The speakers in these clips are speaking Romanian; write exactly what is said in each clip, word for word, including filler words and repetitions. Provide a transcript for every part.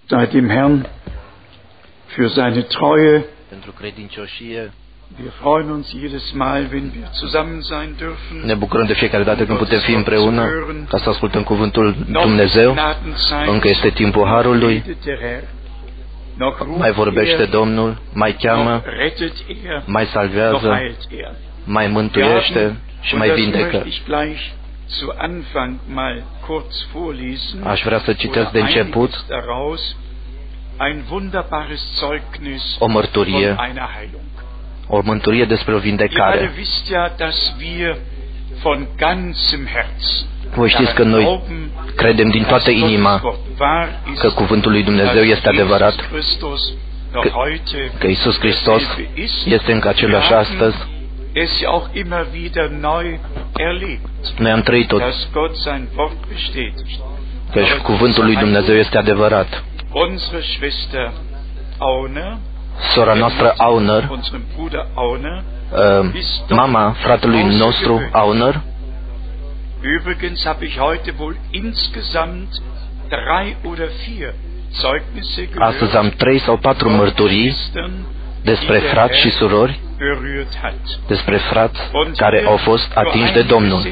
Sei dem Herrn für seine Treue. Pentru credincioșie. Wir freuen uns jedes Mal, wenn wir zusammen sein dürfen. Ne bucurăm de fiecare dată când putem fi împreună ca să ascultăm cuvântul Dumnezeu. Încă este timpul Harului. Mai vorbește Domnul, mai cheamă, mai salvează, mai mântuiește și mai vindecă. Aș vrea să citesc de început o mărturie, o mărturie despre o vindecare. Voi știți că noi credem din toată inima că cuvântul lui Dumnezeu este adevărat, că, că Iisus Hristos este încă același astăzi. Noi am trăit-o, că cuvântul lui Dumnezeu este adevărat. Sora noastră Auner, uh, mama fratelui nostru Auner, Übrigens habe ich heute wohl insgesamt drei oder vier Zeugnisse gehört. Astăzi am trei sau patru mărturii despre frați și surori, despre frați care au fost atinși de Domnul.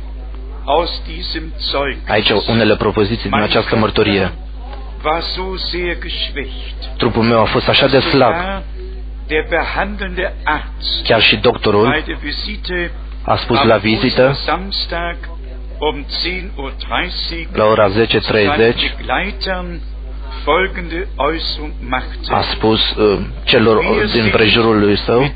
Aici unele propoziții din această mărturie. Trupul meu a fost așa de slab, chiar și doctorul a spus la vizită, la ora zece treizeci, a spus uh, celor din prejurul lui său: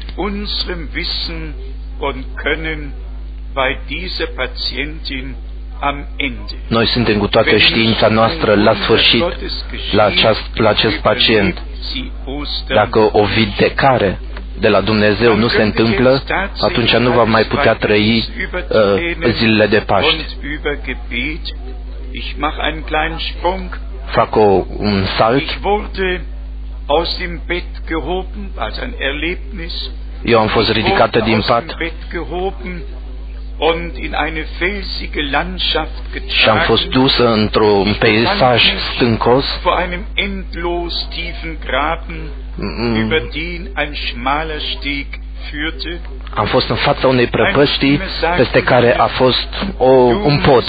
noi suntem cu toată știința noastră la sfârșit la acest, la acest pacient. Dacă o vindecare de la Dumnezeu nu se întâmplă, atunci nu va mai putea trăi uh, zilele de Paște. Fac o, un salt. Eu am fost ridicată din pat și am fost dusă într-un peisaj stâncos, am fost în fața unei prăpăstii peste care a fost o, un pod.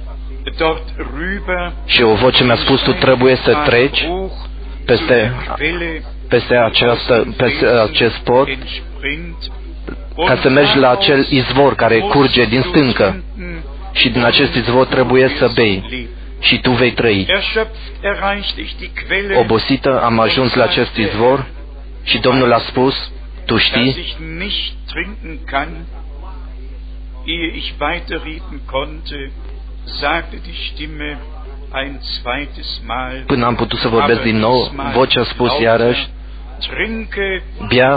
Și o voce mi-a spus: tu trebuie să treci peste, peste, această, peste acest pod ca să mergi la acel izvor care curge din stâncă și din acest izvor trebuie să bei și tu vei trăi. Obosită am ajuns la acest izvor și Domnul a spus: tu știi până am putut să vorbesc din nou, vocea a spus iarăși: bea,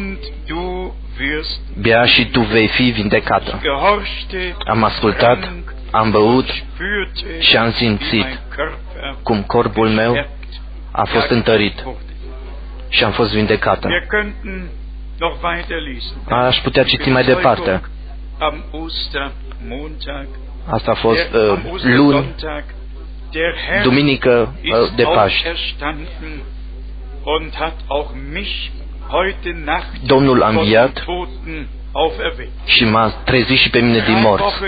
bea și tu vei fi vindecată. Am ascultat, am băut și am simțit cum corpul meu a fost întărit și am fost vindecată. Aș putea citi mai departe. Asta a fost uh, luni, duminică uh, de Paști. Domnul a înviat și m-a trezit și pe mine din morți.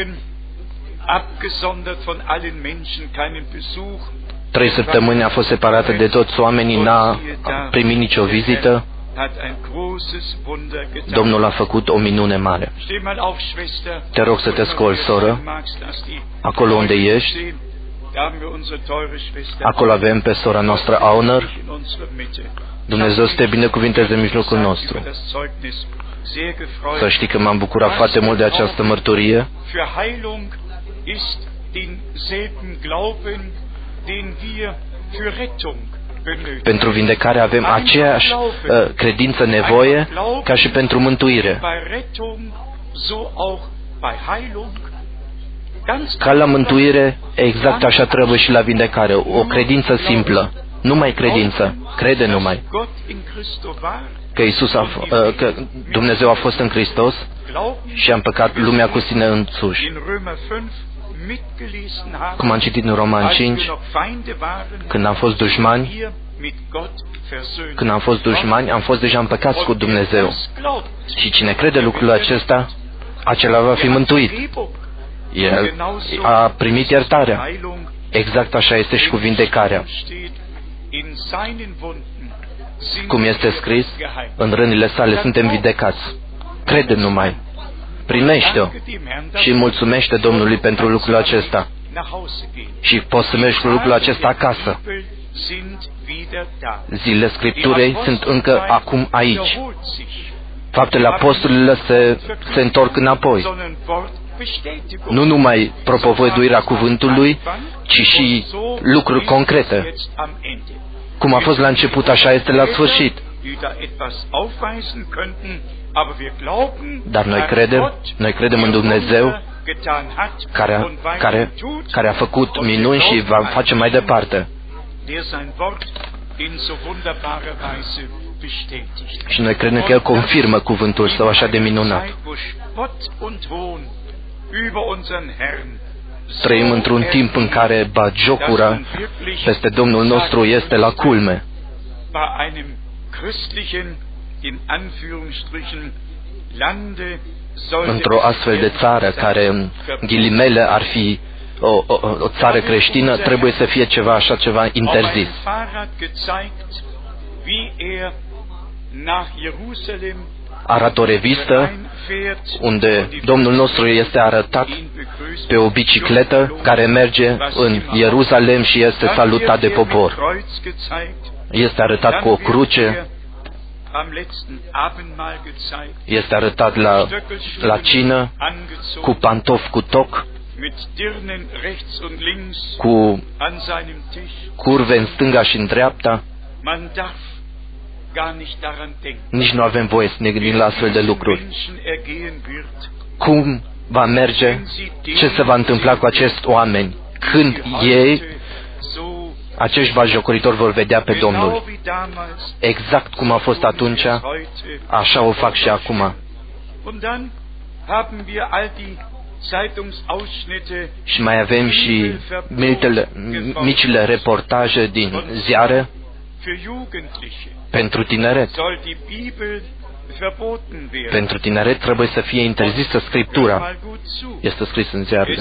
Trei săptămâni a fost separată de toți oamenii, n-a primit nicio vizită. Domnul a făcut o minune mare. Te rog să te scoli, soră, acolo unde ești. Acolo avem pe sora noastră Auner. Dumnezeu să te binecuvinteze în mijlocul nostru. Să știi că m-am bucurat foarte mult de această mărturie. Pentru vindecare avem aceeași uh, credință nevoie ca și pentru mântuire. Ca la mântuire, exact așa trebuie și la vindecare. O credință simplă. Numai credință. Crede numai că Iisus a f- uh, că Dumnezeu a fost în Hristos și a împăcat lumea cu sine însuși. cum am citit în Roman cinci, când am fost dușmani, când am fost dușmani, am fost deja împăcați cu Dumnezeu. Și cine crede lucrul acesta, acela va fi mântuit. El a primit iertarea. Exact așa este și cu vindecarea. Cum este scris, în rănile sale suntem vindecați. Crede numai. Primește-o și mulțumește Domnului pentru lucrul acesta. Și poți să mergi cu lucrul acesta acasă. Zilele Scripturii sunt încă acum aici. Faptele apostolilor se, se întorc înapoi. Nu numai propovăduirea cuvântului, ci și lucruri concrete. Cum a fost la început, așa este la sfârșit. Dar noi credem, noi credem în Dumnezeu care, care, care a făcut minuni și va face mai departe. Și noi credem că El confirmă cuvântul Său așa de minunat. Trăim într-un timp în care batjocura peste Domnul nostru este la culme. Într-o astfel de țară care, în ghilimele, ar fi o, o, o țară creștină, trebuie să fie ceva așa, ceva interzis. Arată o revistă unde Domnul nostru este arătat pe o bicicletă care merge în Ierusalem și este salutat de popor. Este arătat cu o cruce, este arătat la, la cină, cu pantofi cu toc, cu curve în stânga și în dreapta. Nici nu avem voie să ne gândim la astfel de lucruri. Cum va merge? Ce se va întâmpla cu acești oameni? Când ei, acești batjocoritori, vor vedea pe Domnul? Exact cum a fost atunci, așa o fac și acum. Și mai avem și mitele, micile reportaje din ziare pentru tineret. Pentru tineret trebuie să fie interzisă Scriptura. Este scris în ziarele.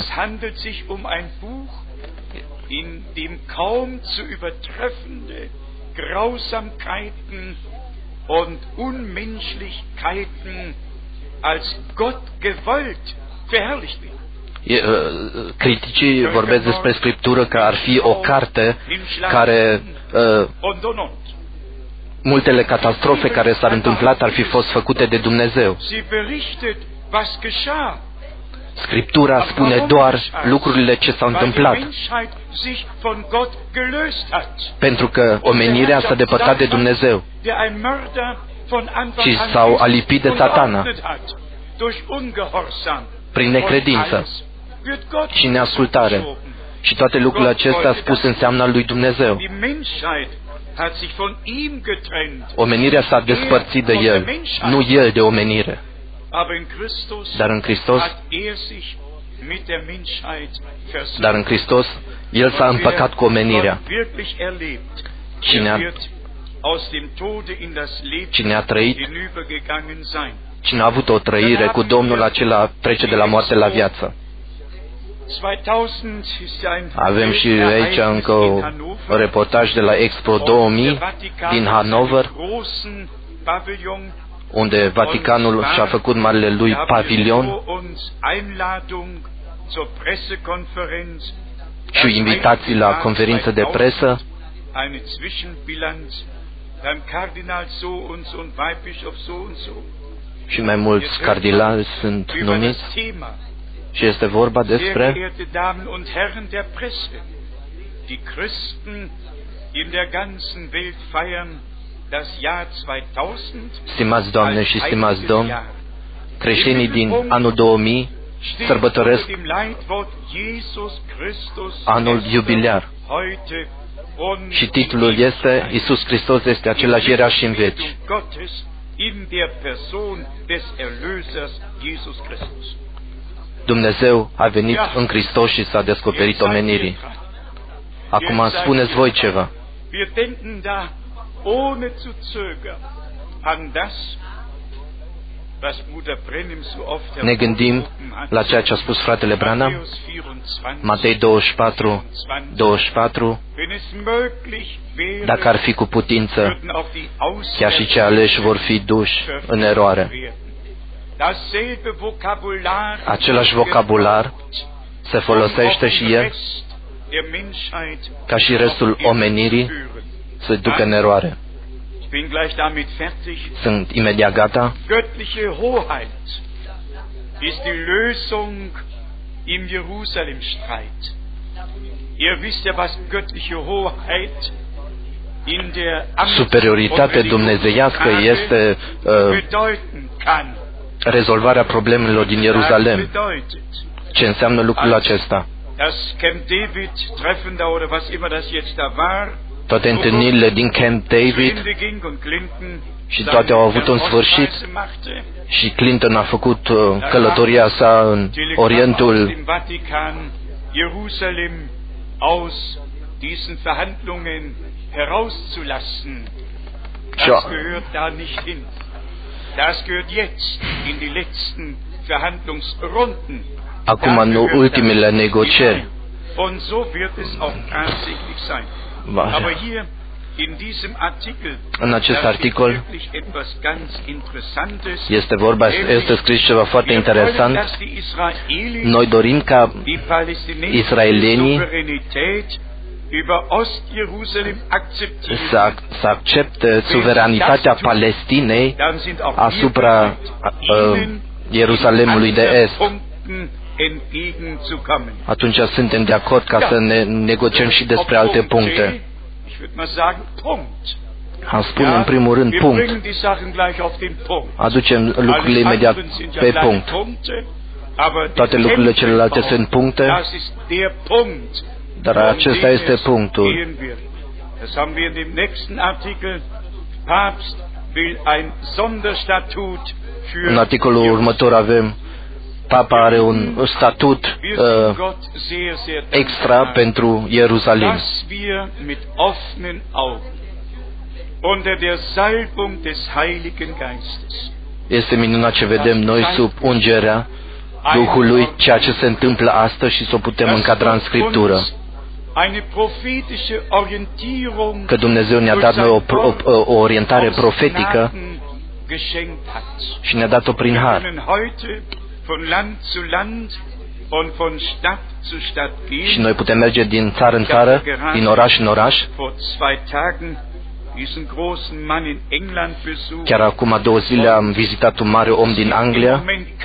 In dem kaum zu übertreffende Grausamkeiten und Unmenschlichkeiten als Gott gewollt verherrlicht wird. Criticii vorbesc despre Scriptură că ar fi o carte care uh, multele catastrofe care s-ar întâmplat ar fi fost făcute de Dumnezeu. Scriptura spune doar lucrurile ce s-au întâmplat, pentru că omenirea s-a depărtat de Dumnezeu și s-au alipit de Satana prin necredință și neascultare. Și toate lucrurile acestea spuse înseamnă al lui Dumnezeu. Omenirea s-a despărțit de El, nu El de omenire. Dar în Hristos, dar în Hristos, El s-a împăcat cu omenirea. Cine a, cine a trăit, cine a avut o trăire cu Domnul, acela trece de la moarte la viață. Avem și aici încă un reportaj de la Expo două mii din Hanover, unde Vaticanul și-a făcut marele lui pavilion și invitații la conferință de presă. Și mai mulți cardinali sunt numiți. Și este vorba despre stimați Doamne și stimați Domni, creștinii din anul două mii sărbătoresc anul iubilear. Și titlul este Iisus Hristos este același ieri și în veci. Dumnezeu a venit în Hristos și s-a descoperit omenirii. Acum spuneți voi ceva. Ne gândim la ceea ce a spus fratele Branham, Matei douăzeci și patru, douăzeci și patru, dacă ar fi cu putință, chiar și cei aleși vor fi duși în eroare. Același vocabular se folosește și el ca și restul omenirii să ducă în eroare. Sunt imediat gata. Göttliche Hoheit ist die Lösung im Jerusalem-Streit. Ihr wisst ja, was göttliche Hoheit in der Superioritatea dumnezeiască este uh, rezolvarea problemelor din Ierusalem. Ce înseamnă lucrul acesta? Toate întâlnirile din Camp David și toate au avut un sfârșit și Clinton a făcut uh, călătoria sa în Orientul Das gehört da nicht hin. Das gehört jetzt in die letzten Verhandlungsrunden. Acum în ultimele negocieri. Und so wird es auch tatsächlich sein. Aber hier in diesem Artikel, în acest articol este vorba, este scris ceva foarte interesant. Noi dorim ca israelienii să, să accepte suveranitatea Palestinei asupra uh, Ierusalemului de Est. Atunci suntem de acord ca să ne negociem și despre alte puncte. Am spune în primul rând punct. Aducem lucrurile imediat pe punct. Toate lucrurile celelalte sunt puncte, dar acesta este punctul. În articolul următor avem Papa are un statut uh, extra pentru Ierusalim. Este minunat ce vedem noi sub ungerea Duhului, ceea ce se întâmplă astăzi și să o putem încadra în Scriptură. Că Dumnezeu ne-a dat noi o, o, o orientare profetică și ne-a dat-o prin har. Și noi putem merge din țară în țară, din oraș în oraș. Chiar acum două zile am vizitat un mare om din Anglia.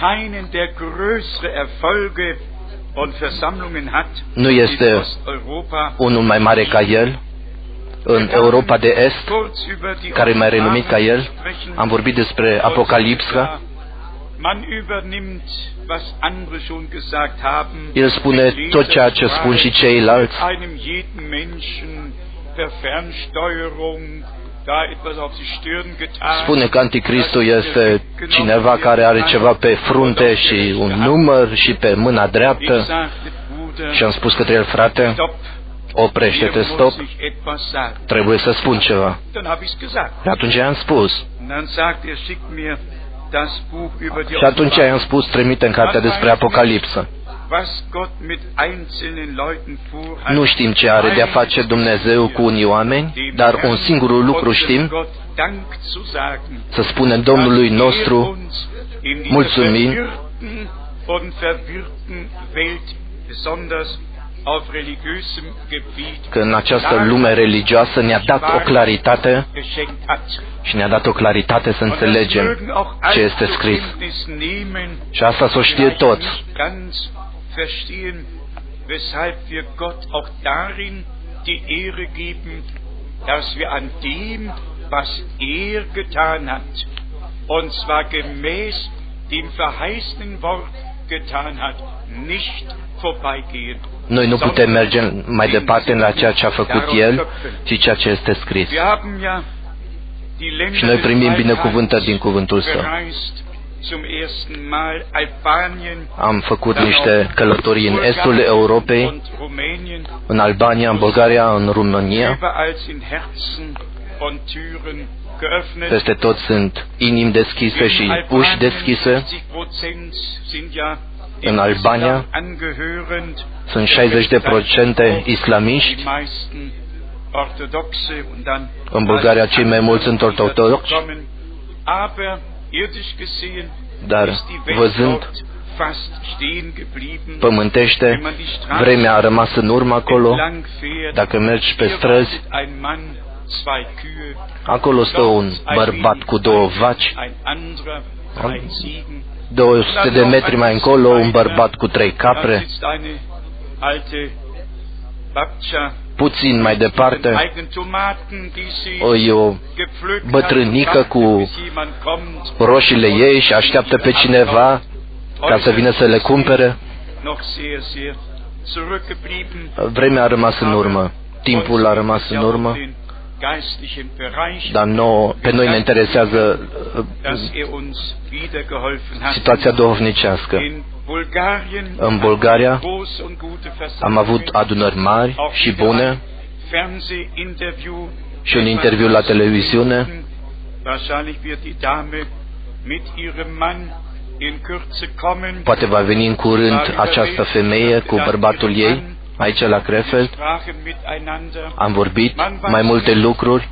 Nu este unul mai mare ca el în Europa de Est, care e mai renumit ca el. Am vorbit despre Apocalipsa. El spune tot ceea ce spun și ceilalți. Spune că Anticristul este cineva care are ceva pe frunte și un număr și pe mâna dreaptă. Și am spus către el, frate, oprește-te, stop, trebuie să spun ceva. Și atunci i-am spus. Și atunci i-am spus, trimite în cartea despre Apocalipsă. Nu știm ce are de-a face Dumnezeu cu unii oameni, dar un singur lucru știm, să spunem Domnului nostru mulțumim că în această lume religioasă ne-a dat o claritate și ne-a dat o claritate să înțelegem ce este scris. Și asta să o știe toți. Weshalb wir Gott auch darin die Ehre geben, dass wir an dem, was er getan hat, und zwar gemäß dem verheißenen Wort getan hat, nicht vorbeigehen. Noi nu putem merge mai departe la ceea ce a făcut El, ci ceea ce este scris. Și noi primim binecuvântări din cuvântul Său. Am făcut niște călătorii în estul Europei, în Albania, în Bulgaria, în România. Peste tot sunt inimi deschise și uși deschise. În Albania sunt șaizeci de procente islamiști. În Bulgaria cei mai mulți sunt ortodoxi. Dar văzând pământește, vremea a rămas în urmă acolo. Dacă mergi pe străzi, acolo stă un bărbat cu două vaci, două sute de metri mai încolo, un bărbat cu trei capre, puțin mai departe, o, o bătrânică cu roșiile ei și așteaptă pe cineva ca să vină să le cumpere. Vremea a rămas în urmă, timpul a rămas în urmă, dar nouă, pe noi ne interesează situația duhovnicească. În Bulgaria am avut adunări mari și bune și un interviu la televiziune. Poate va veni în curând această femeie cu bărbatul ei aici la Krefeld. Am vorbit mai multe lucruri.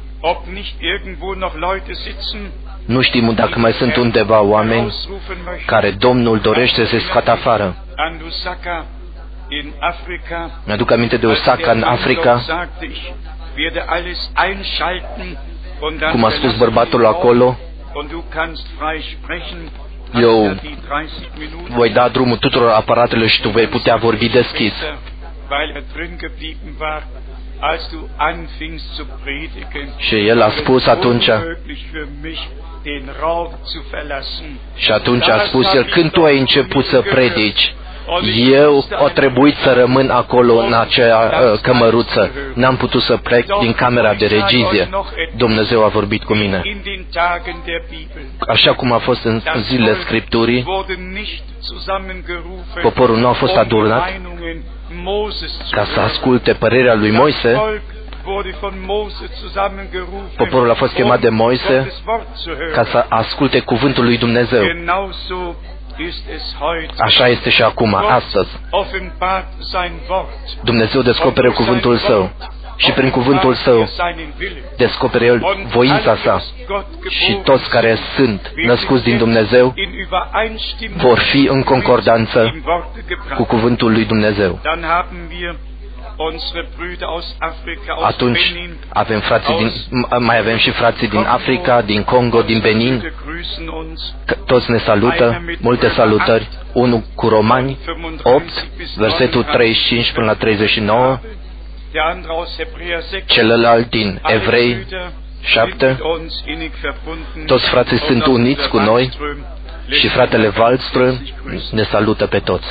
Nu știm dacă mai sunt undeva oameni care Domnul dorește să-i scoată afară. Mi-aduc aminte de Osaka în Africa, cum a spus bărbatul acolo, eu voi da drumul tuturor aparatelor și tu vei putea vorbi deschis. Și el a spus atunci, și atunci a spus el, când tu ai început să predici, eu a trebuit să rămân acolo în acea uh, cămăruță. N-am putut să plec din camera de regizie. Dumnezeu a vorbit cu mine. Așa cum a fost în zilele Scripturii, poporul nu a fost adunat ca să asculte părerea lui Moise. Poporul a fost chemat de Moise ca să asculte cuvântul lui Dumnezeu. Așa este și acum, astăzi. Dumnezeu descoperă cuvântul Său și prin cuvântul Său descoperă El voința Sa și toți care sunt născuți din Dumnezeu vor fi în concordanță cu cuvântul lui Dumnezeu. Atunci avem frații din, mai avem și frații din Africa, din Congo, din Benin. Toți ne salută, multe salutări. Unul cu Romani opt, versetul treizeci și cinci până la treizeci și nouă. Celălalt din Evrei șapte. Toți frații sunt uniți cu noi și fratele Wallström ne salută pe toți.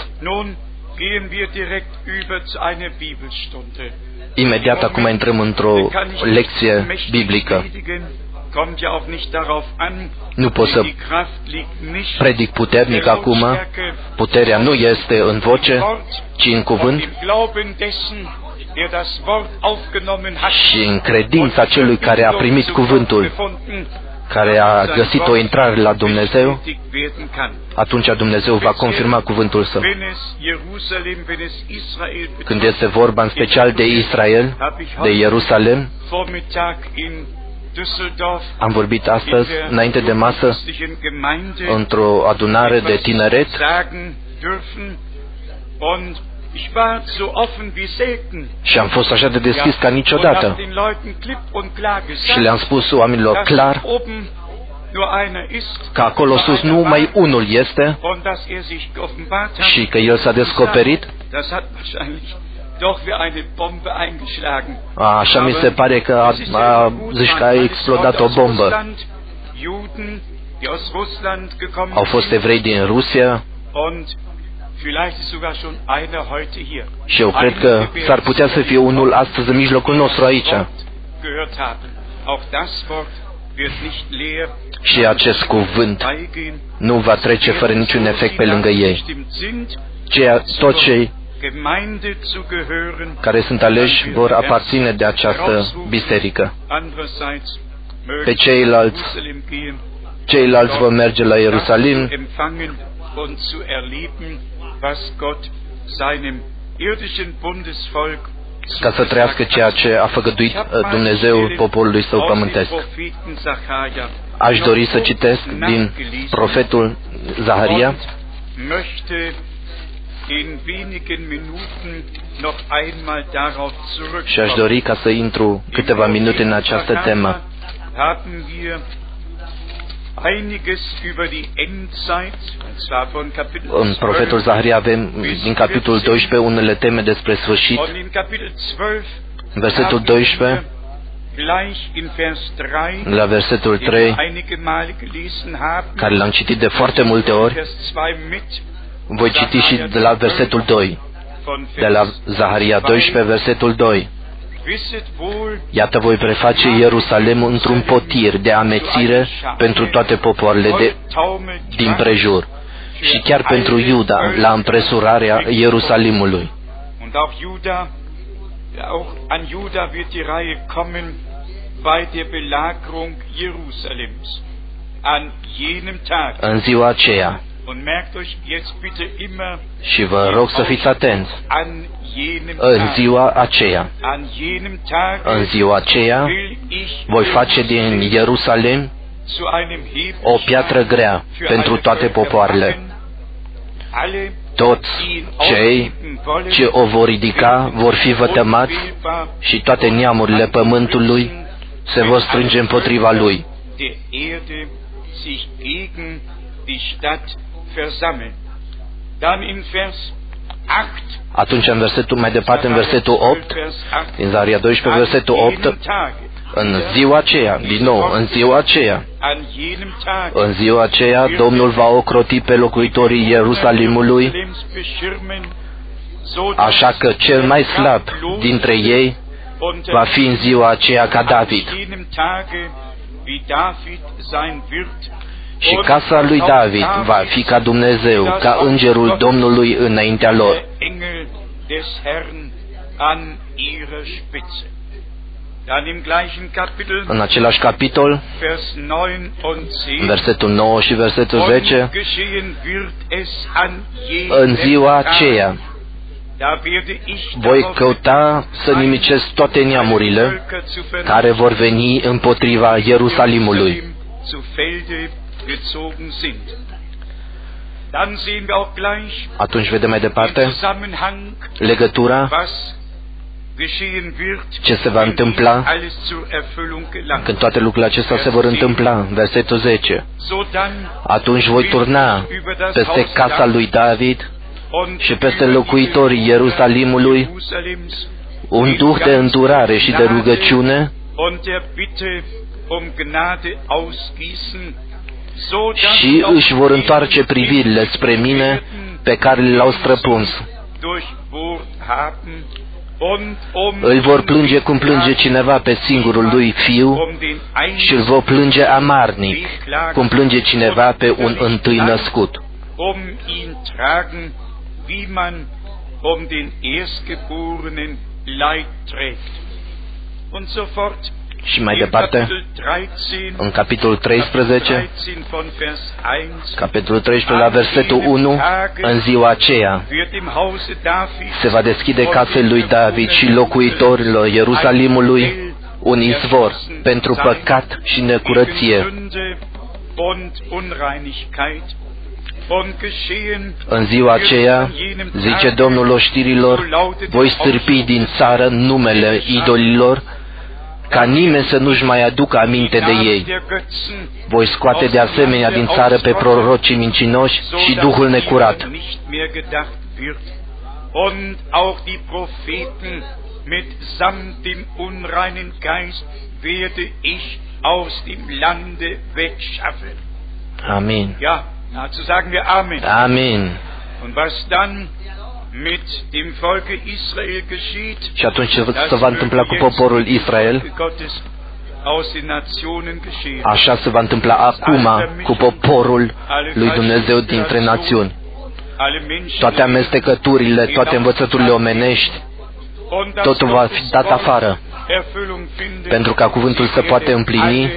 Imediat acum intrăm într-o lecție biblică. Nu pot să predic puternic acum. Puterea nu este în voce, ci în cuvânt și în credința celui care a primit cuvântul, care a găsit o intrare la Dumnezeu, atunci Dumnezeu va confirma cuvântul Său. Când este vorba în special de Israel, de Ierusalem, am vorbit astăzi, înainte de masă, într-o adunare de tineret și am fost așa de deschis ca niciodată și le-am spus oamenilor clar că acolo sus numai unul este și că El s-a descoperit. A, așa mi se pare că a, a, zici că a explodat o bombă. Au fost evrei din Rusia și eu cred că s-ar putea să fie unul astăzi în mijlocul nostru aici. și acest cuvânt nu va trece fără niciun efect pe lângă ei. Ceea, toți cei care sunt aleși vor aparține de această biserică. Pe ceilalți, ceilalți vor merge la Ierusalim ca să trăiască ceea ce a făgăduit Dumnezeu poporului său pământesc. Aș dori să citesc din profetul Zaharia și aș dori ca să intru câteva minute în această temă. În profetul Zaharia avem din capitolul doisprezece unele teme despre sfârșit. Versetul doisprezece, la versetul trei, care l-am citit de foarte multe ori, voi citi și de la versetul doi, de la Zaharia doisprezece, versetul doi. Iată, voi preface Ierusalemul într-un potir de amețire pentru toate popoarele de, din prejur și chiar pentru Iuda la împresurarea Ierusalimului. În ziua aceea, și vă rog să fiți atenți, în ziua aceea, în ziua aceea, voi face din Ierusalim o piatră grea pentru toate popoarele. Toți cei ce o vor ridica vor fi vătămați și toate neamurile pământului se vor strânge împotriva lui. Atunci, în versetul mai departe, în versetul opt, din Zaharia doisprezece, versetul opt, în ziua aceea, din nou, în ziua aceea, în ziua aceea, Domnul va ocroti pe locuitorii Ierusalimului, așa că cel mai slab dintre ei va fi în ziua aceea ca David. Și casa lui David va fi ca Dumnezeu, ca îngerul Domnului înaintea lor. În același capitol, versetul nouă și versetul zece, în ziua aceea voi căuta să nimicesc toate neamurile care vor veni împotriva Ierusalimului. Atunci vedem mai departe legătura ce se va întâmpla când toate lucrurile acestea se vor întâmpla. Versetul zece. Atunci voi turna peste casa lui David și peste locuitorii Ierusalimului un duh de îndurare și de rugăciune și își vor întoarce privirile spre mine pe care le-au străpuns. Îl vor plânge cum plânge cineva pe singurul lui fiu și îl vor plânge amarnic, cum plânge cineva pe un întâi născut. Și mai departe, în capitolul treisprezece, capitolul treisprezece, la versetul unu, în ziua aceea se va deschide casei lui David și locuitorilor Ierusalimului un izvor pentru păcat și necurăție. În ziua aceea, zice Domnul oștirilor, voi stârpi din țară numele idolilor, ca nimeni să nu-și mai aducă aminte de ei. Voi scoate de asemenea din țară pe prorocii mincinoși și duhul necurat. Amin. Amin. Și atunci ce se va întâmpla cu poporul Israel? Așa se va întâmpla acum cu poporul lui Dumnezeu dintre națiuni. Toate amestecăturile, toate învățăturile omenești, totul va fi dat afară, pentru ca cuvântul să poate împlini.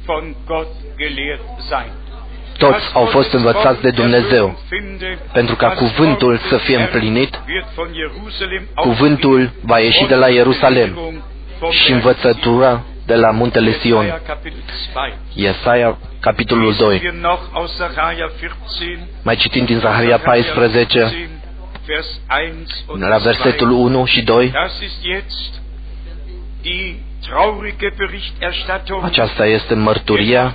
Toți au fost învățați de Dumnezeu. Pentru ca cuvântul să fie împlinit, cuvântul va ieși de la Ierusalem și învățătura de la muntele Sion. Iesaia, capitolul doi. Mai citim din Zaharia paisprezece, la versetul unu și doi. Aceasta este mărturia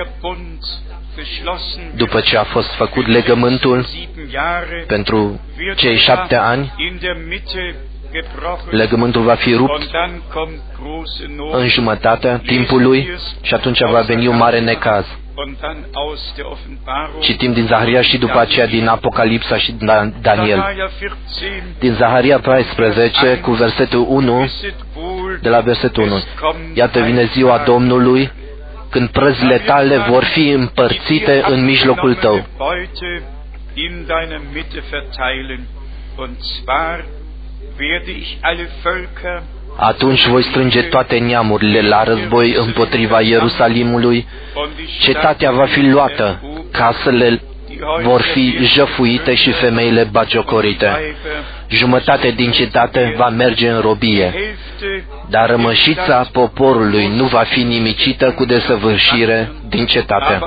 după ce a fost făcut legământul pentru cei șapte ani. Legământul va fi rupt în jumătatea timpului și atunci va veni un mare necaz. Citim din Zaharia și după aceea din Apocalipsa și din Daniel. Din Zaharia paisprezece cu versetul unu, de la versetul unu. Iată vine ziua Domnului, când prăzile tale vor fi împărțite în mijlocul tău. Atunci voi strânge toate neamurile la război împotriva Ierusalimului, cetatea va fi luată, casele vor fi jăfuite și femeile bagiocorite. Jumătate din cetate va merge în robie, dar rămășița poporului nu va fi nimicită cu desăvârșire din cetate.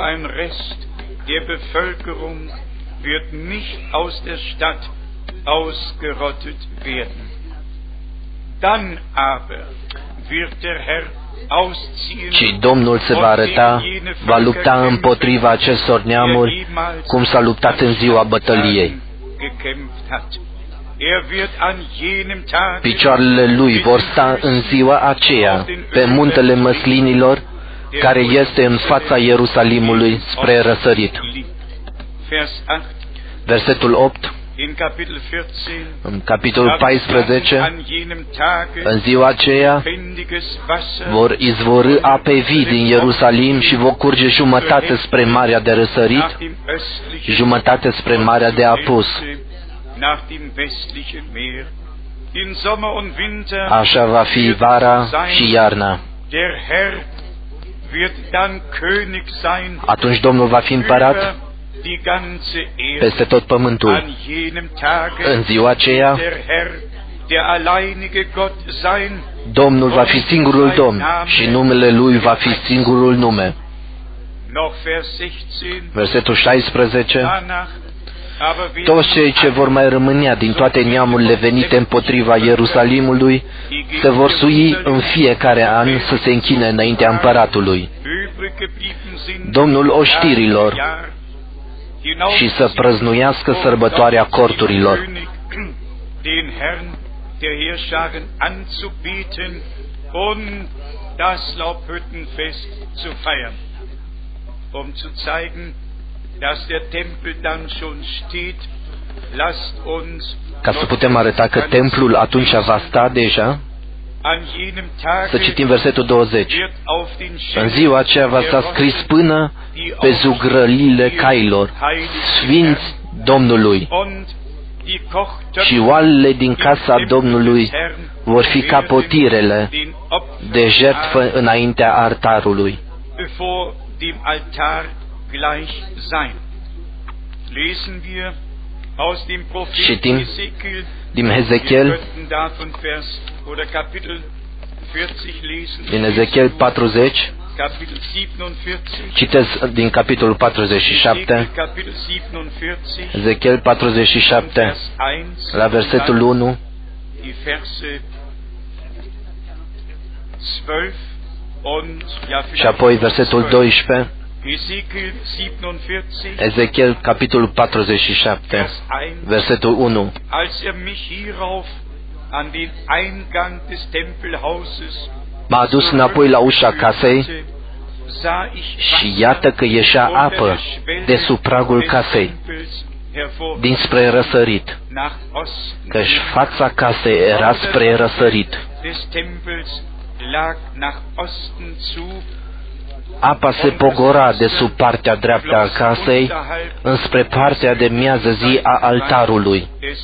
Ci Domnul se va arăta, va lupta împotriva acestor neamuri, cum s-a luptat în ziua bătăliei. Picioarele lui vor sta în ziua aceea pe muntele măslinilor, care este în fața Ierusalimului spre răsărit. Versetul opt. În capitolul paisprezece, în ziua aceea vor izvorî ape vii din Ierusalim și vor curge jumătate spre Marea de Răsărit, jumătate spre Marea de Apus. Așa va fi vara și iarna. Atunci Domnul va fi împărat peste tot pământul. În ziua aceea, Domnul va fi singurul Domn și numele Lui va fi singurul nume. Versetul șaisprezece. Toți cei ce vor mai rămânea din toate neamurile venite împotriva Ierusalimului se vor sui în fiecare an să se închine înaintea împăratului, Domnul oștirilor, și să prăznuiască sărbătoarea corturilor. Ca să putem arăta că templul atunci va sta deja, să citim versetul douăzeci. În ziua aceea va sta scris până pe zugrălile cailor, Sfinți Domnului, și oalele din casa Domnului vor fi ca potirele de jertfă înaintea altarului. Citim din Ezechiel, din Ezechiel patruzeci, citesc din capitolul patruzeci și șapte, Ezechiel patruzeci și șapte, la versetul unu, și apoi versetul doisprezece, Ezechiel, capitolul patruzeci și șapte, versetul unu. M-a adus înapoi la ușa casei și iată că ieșea apă de sub pragul casei, dinspre răsărit, căci fața casei era spre răsărit. apa se pogora de sub partea dreaptă a casei înspre partea de miază zi a altarului.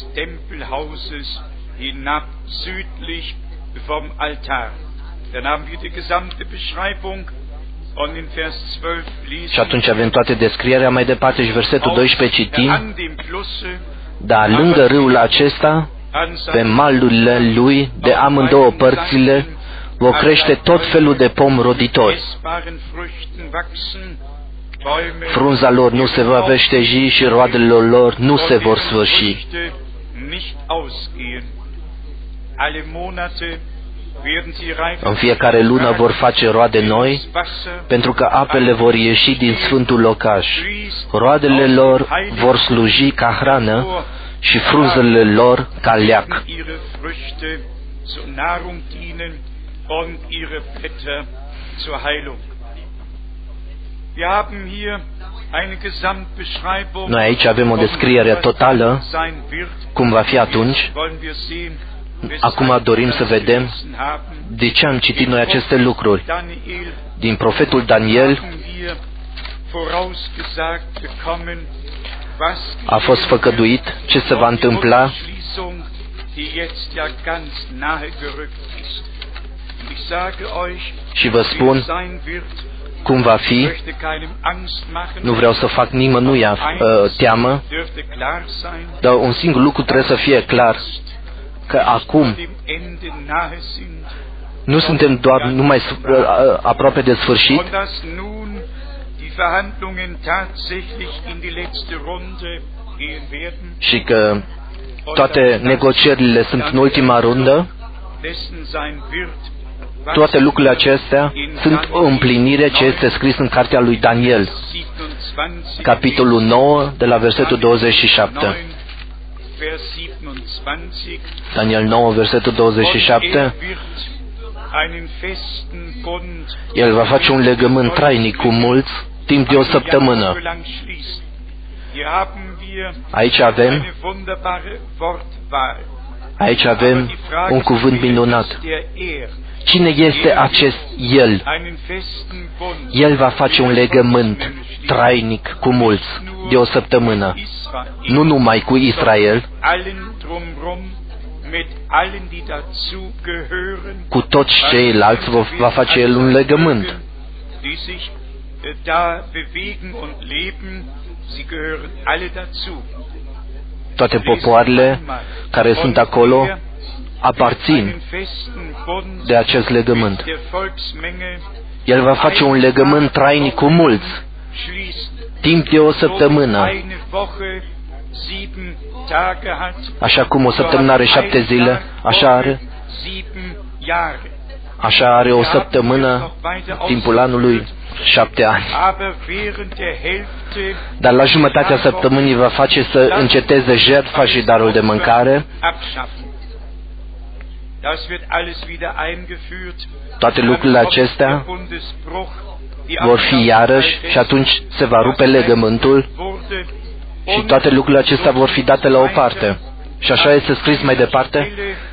Și atunci avem toate descrierea mai departe și versetul doisprezece citim: dar lângă râul acesta, pe malurile lui, de amândouă părțile, vor crește tot felul de pom roditori. Frunza lor nu se va veșteji și roadele lor nu se vor sfârși. În fiecare lună vor face roade noi, pentru că apele vor ieși din sfântul locaș. Roadele lor vor sluji ca hrană și frunzele lor ca leac. Noi aici avem o descriere totală cum va fi atunci. Acum dorim să vedem de ce am citit noi aceste lucruri. Din profetul Daniel a fost făcăduit ce se va întâmpla și vă spun cum va fi. Nu vreau să fac nimănuia uh, teamă, dar un singur lucru trebuie să fie clar, că acum nu suntem doar numai uh, aproape de sfârșit, și că toate negocierile sunt în ultima rundă. Toate lucrurile acestea sunt o împlinire ce este scris în cartea lui Daniel, capitolul nouă, de la versetul douăzeci și șapte. Daniel nouă, versetul douăzeci și șapte. El va face un legământ trainic cu mulți timp de o săptămână. Aici avem Aici avem un cuvânt minunat. Cine este acest El? El va face un legământ trainic cu mulți de o săptămână, nu numai cu Israel, cu toți ceilalți va face El un legământ. Toate popoarele care sunt acolo aparțin de acest legământ. El va face un legământ trainic cu mulți, timp de o săptămână. Așa cum o săptămână are șapte zile, așa are, așa are o săptămână, timpul anului, șapte ani. Dar la jumătatea săptămânii va face să înceteze jertfa și darul de mâncare. Toate lucrurile acestea vor fi iarăși și atunci se va rupe legământul și toate lucrurile acestea vor fi date la o parte. Și așa este scris mai departe: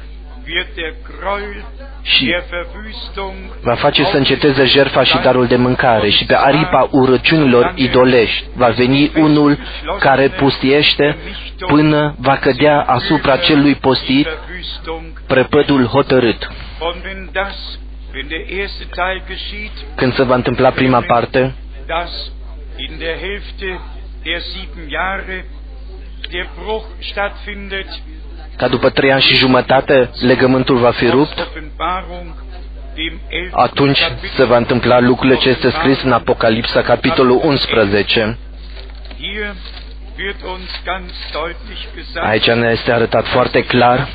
și va face să înceteze jertfa și darul de mâncare și pe aripa urăciunilor idolești va veni unul care pustiește până va cădea asupra celui postit prăpădul hotărât. Când se va întâmpla prima parte, ca după trei ani și jumătate legământul va fi rupt, atunci se va întâmpla lucrurile ce este scris în Apocalipsa, capitolul unsprezece. Aici ne este arătat foarte clar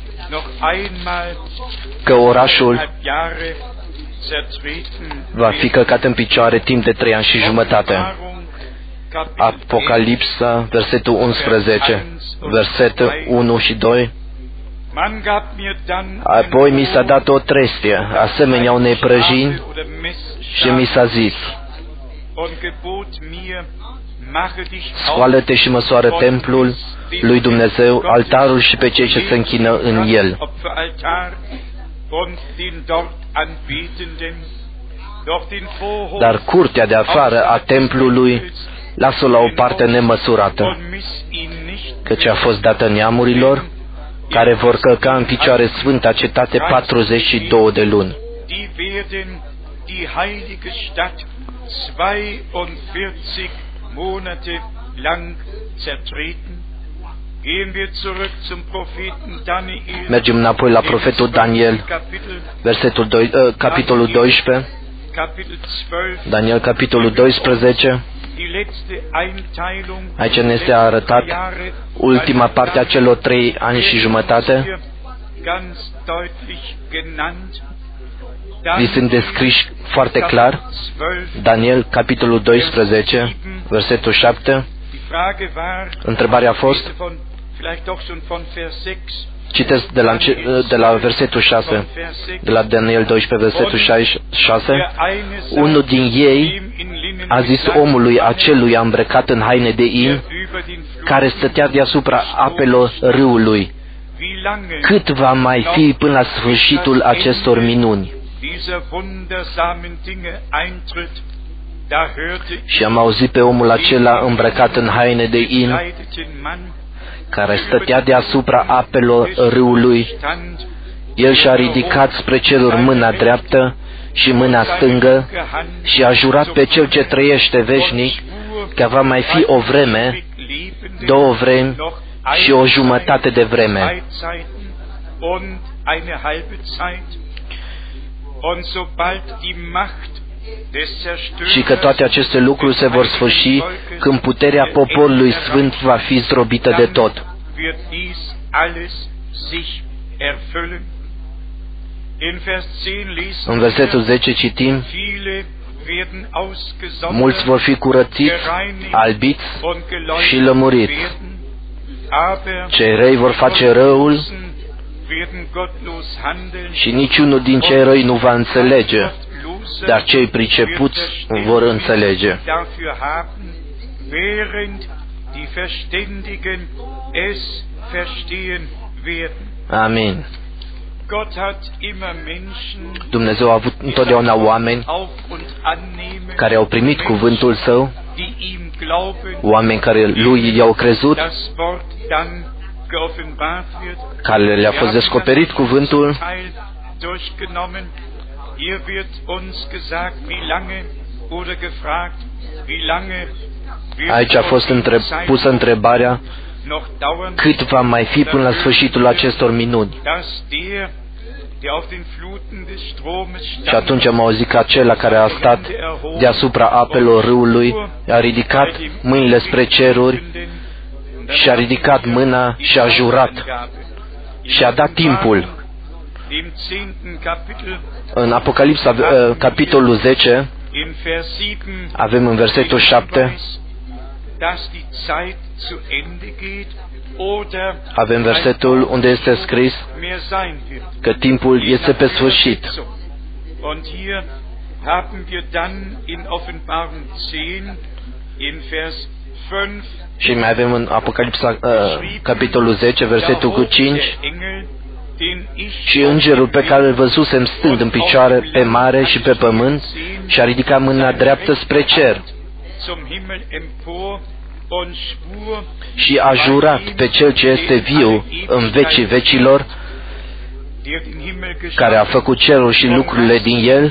că orașul va fi călcat în picioare timp de trei ani și jumătate. Apocalipsa, versetul unsprezece, versetul unu și doi. Apoi mi s-a dat o trestie, asemenea unei prăjini, și mi s-a zis: scoală-te și măsoară templul lui Dumnezeu, altarul și pe cei ce se închină în el. Dar curtea de afară a templului lasă-o la o parte nemăsurată, căci a fost dată neamurilor, care vor călca în picioare sfânta cetate patruzeci și două de luni. Mergem înapoi la profetul Daniel, versetul doi, uh, capitolul doisprezece, Daniel, capitolul doisprezece. Aici ne este arătat ultima parte a celor trei ani și jumătate. Li sunt descriși foarte clar. Daniel, capitolul doisprezece, versetul șapte. Întrebarea a fost, citesc de la, de la versetul șase, de la Daniel doisprezece, versetul șase. Unul din ei a zis omului acelui îmbrăcat în haine de in, care stătea deasupra apelor râului: cât va mai fi până la sfârșitul acestor minuni? Și am auzit pe omul acela îmbrăcat în haine de in, care stătea deasupra apelor râului. El și-a ridicat spre ceruri mâna dreaptă și mâna stângă și a jurat pe Cel ce trăiește veșnic că va mai fi o vreme, două vremi și o jumătate de vreme. Și că toate aceste lucruri se vor sfârși când puterea poporului sfânt va fi zdrobită de tot. În versetul zece citim: mulți vor fi curățiți, albiți și lămuriți. Cei răi vor face răul și niciunul din cei răi nu va înțelege, dar cei pricepuți vor înțelege. Amin. Dumnezeu a avut întotdeauna oameni care au primit cuvântul Său, oameni care Lui i-au crezut, care le-a fost descoperit cuvântul. Aici a fost între, pusă întrebarea: cât va mai fi până la sfârșitul acestor minuni? Și atunci am auzit că acela care a stat deasupra apelor râului a ridicat mâinile spre ceruri și a ridicat mâna și a jurat și a dat timpul. În Apocalipsa, capitolul zece, avem în versetul șapte, avem versetul unde este scris că timpul este pe sfârșit. Și mai avem în Apocalipsa, uh, capitolul zece, versetul cu cinci: și îngerul pe care îl văzusem stând în picioare pe mare și pe pământ și-a ridicat mâna dreaptă spre cer și a jurat pe Cel ce este viu în vecii vecilor, care a făcut cerul și lucrurile din el,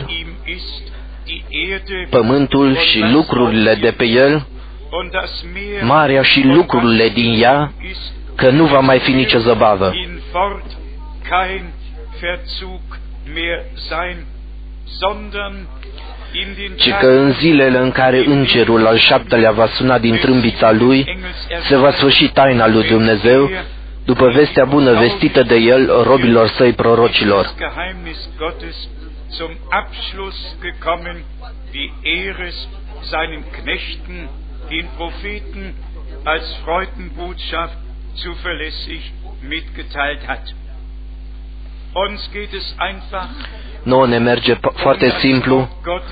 pământul și lucrurile de pe el, marea și lucrurile din ea, că nu va mai fi nicio zăbavă, ci că în zilele în care îngerul al șaptelea va suna din trâmbița lui, se va sfârși taina lui Dumnezeu, după vestea bună vestită de el robilor săi prorocilor. Nouă ne merge foarte simplu,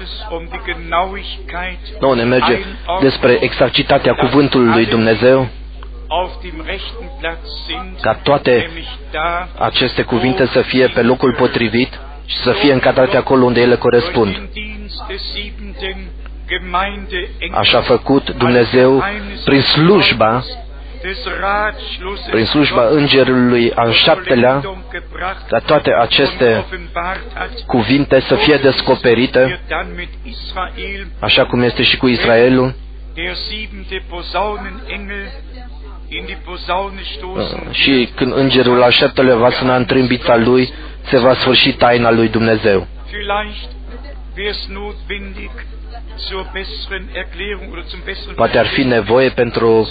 nouă ne merge despre exactitatea cuvântului lui Dumnezeu, ca toate aceste cuvinte să fie pe locul potrivit, și să fie încadrate acolo unde ele corespund. Așa a făcut Dumnezeu prin slujba, prin slujba Îngerului al șaptelea, ca toate aceste cuvinte să fie descoperite, așa cum este și cu Israelul, și când Îngerul al șaptelea va suna în trâmbița lui, se va sfârși taina lui Dumnezeu. Poate ar fi nevoie pentru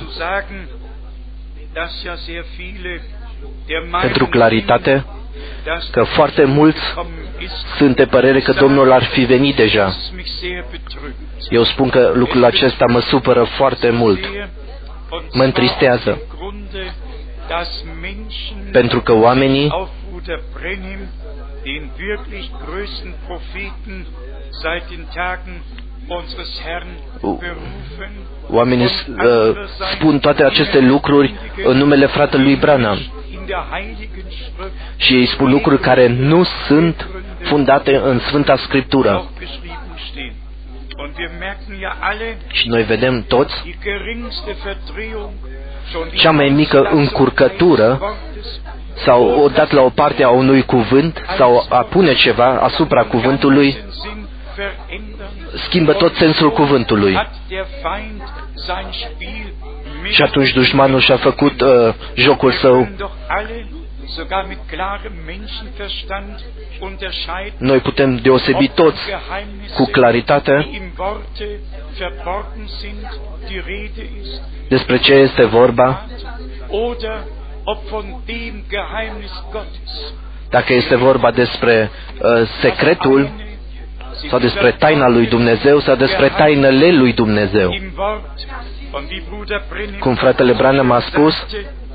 pentru claritate, că foarte mulți sunt de părere că Domnul ar fi venit deja. Eu spun că lucrul acesta mă supără foarte mult, mă întristează, pentru că oamenii Oamenii uh, spun toate aceste lucruri în numele fratelui Branham și ei spun lucruri care nu sunt fundate în Sfânta Scriptură. Și noi vedem toți cea mai mică încurcătură sau o dat la o parte a unui cuvânt sau a pune ceva asupra cuvântului schimbă tot sensul cuvântului. Și atunci dușmanul și-a făcut uh, jocul său. Noi putem deosebi toți cu claritate despre ce este vorba, dacă este vorba despre uh, secretul sau despre taina lui Dumnezeu sau despre tainele lui Dumnezeu. Cum fratele Branham a spus,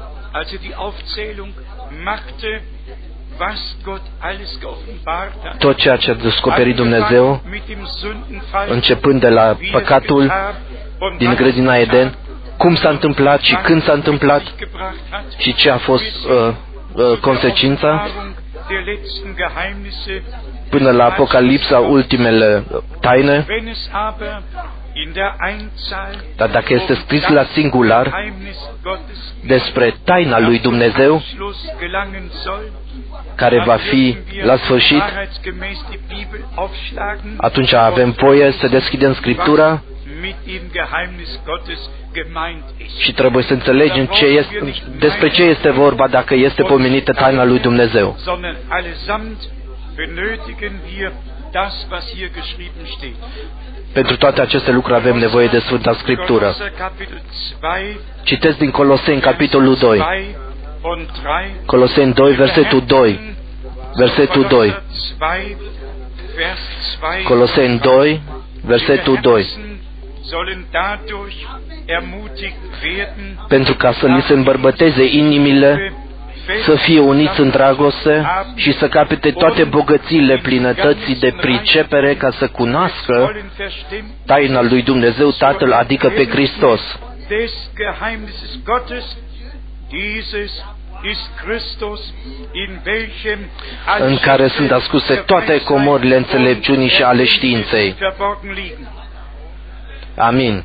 tot ceea ce a descoperit Dumnezeu, începând de la păcatul din grădina Eden, cum s-a întâmplat și când s-a întâmplat și ce a fost uh, uh, consecința, până la Apocalipsa, ultimele taine. Dar dacă este scris la singular despre taina lui Dumnezeu, care va fi la sfârșit, atunci avem voie să deschidem Scriptura și trebuie să înțelegem ce este, despre ce este vorba dacă este pomenită taina lui Dumnezeu. Pentru toate aceste lucruri avem nevoie de Sfânta Scriptură. Citesc din Coloseni, capitolul doi. Coloseni doi, versetul doi. Versetul doi. Coloseni doi, versetul doi. Pentru ca să li se îmbărbăteze inimile, să fie uniți în dragoste și să capete toate bogățiile plinătății de pricepere, ca să cunoască taina lui Dumnezeu Tatăl, adică pe Hristos. În care sunt ascunse toate comorile înțelepciunii și ale științei. Amin.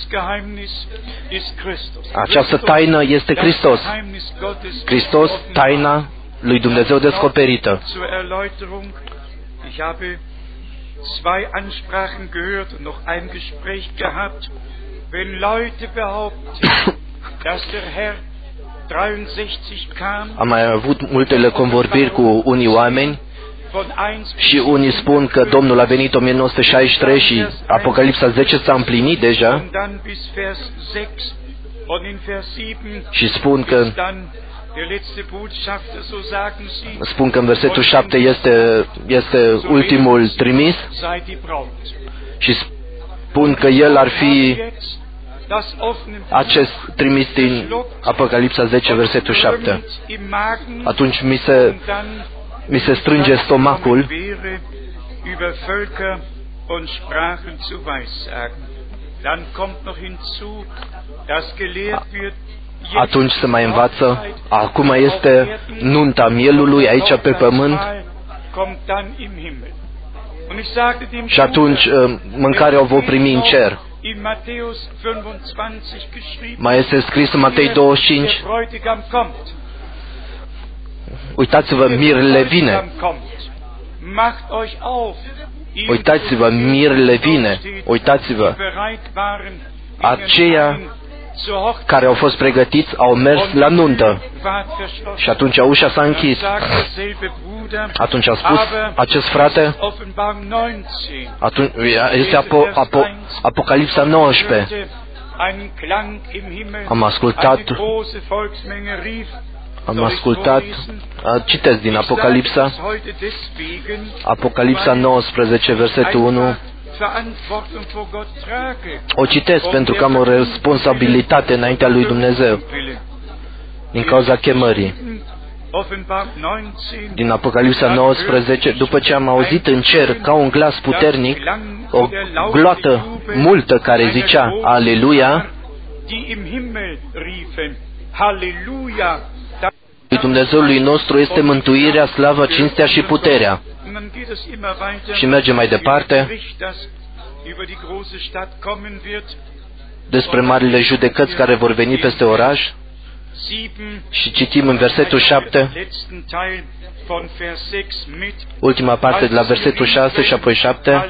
Această taină este Hristos. Hristos, taina lui Dumnezeu descoperită. Zwei Ansprachen gehört und noch ein Gespräch gehabt, wenn Leute behaupten, dass der Herr dreiundsechzig kam. Am mai avut multele convorbiri cu unii oameni și unii spun că Domnul a venit o mie nouă sute șaizeci și trei și Apocalipsa zece s-a împlinit deja și spun că spun că în versetul șapte este, este ultimul trimis și spun că el ar fi acest trimis din Apocalipsa zece, versetul șapte. Atunci mi se mi se strânge stomacul atunci se mai învață, acum este nunta mielului aici pe pământ Și atunci mâncarea o vor primi în cer. Mai este scris în Matei douăzeci și cinci. Uitați-vă, mirele vine. Uitați-vă, mirele vine. Uitați-vă. Aceia care au fost pregătiți au mers la nuntă. Și atunci ușa s-a închis. Atunci a spus acest frate, atunci, este apo, apo, Apocalipsa nouăsprezece. Am ascultat, am ascultat, citesc din Apocalipsa, Apocalipsa nouăsprezece, versetul unu. O citesc pentru că am o responsabilitate înaintea lui Dumnezeu din cauza chemării. Din Apocalipsa nouăsprezece, după ce am auzit în cer ca un glas puternic, o gloată multă care zicea Aleluia, Dumnezeului nostru este mântuirea, slava, cinstea și puterea. Și merge mai departe despre marile judecăți care vor veni peste oraș. Și citim în versetul șapte, ultima parte de la versetul șase și apoi șapte.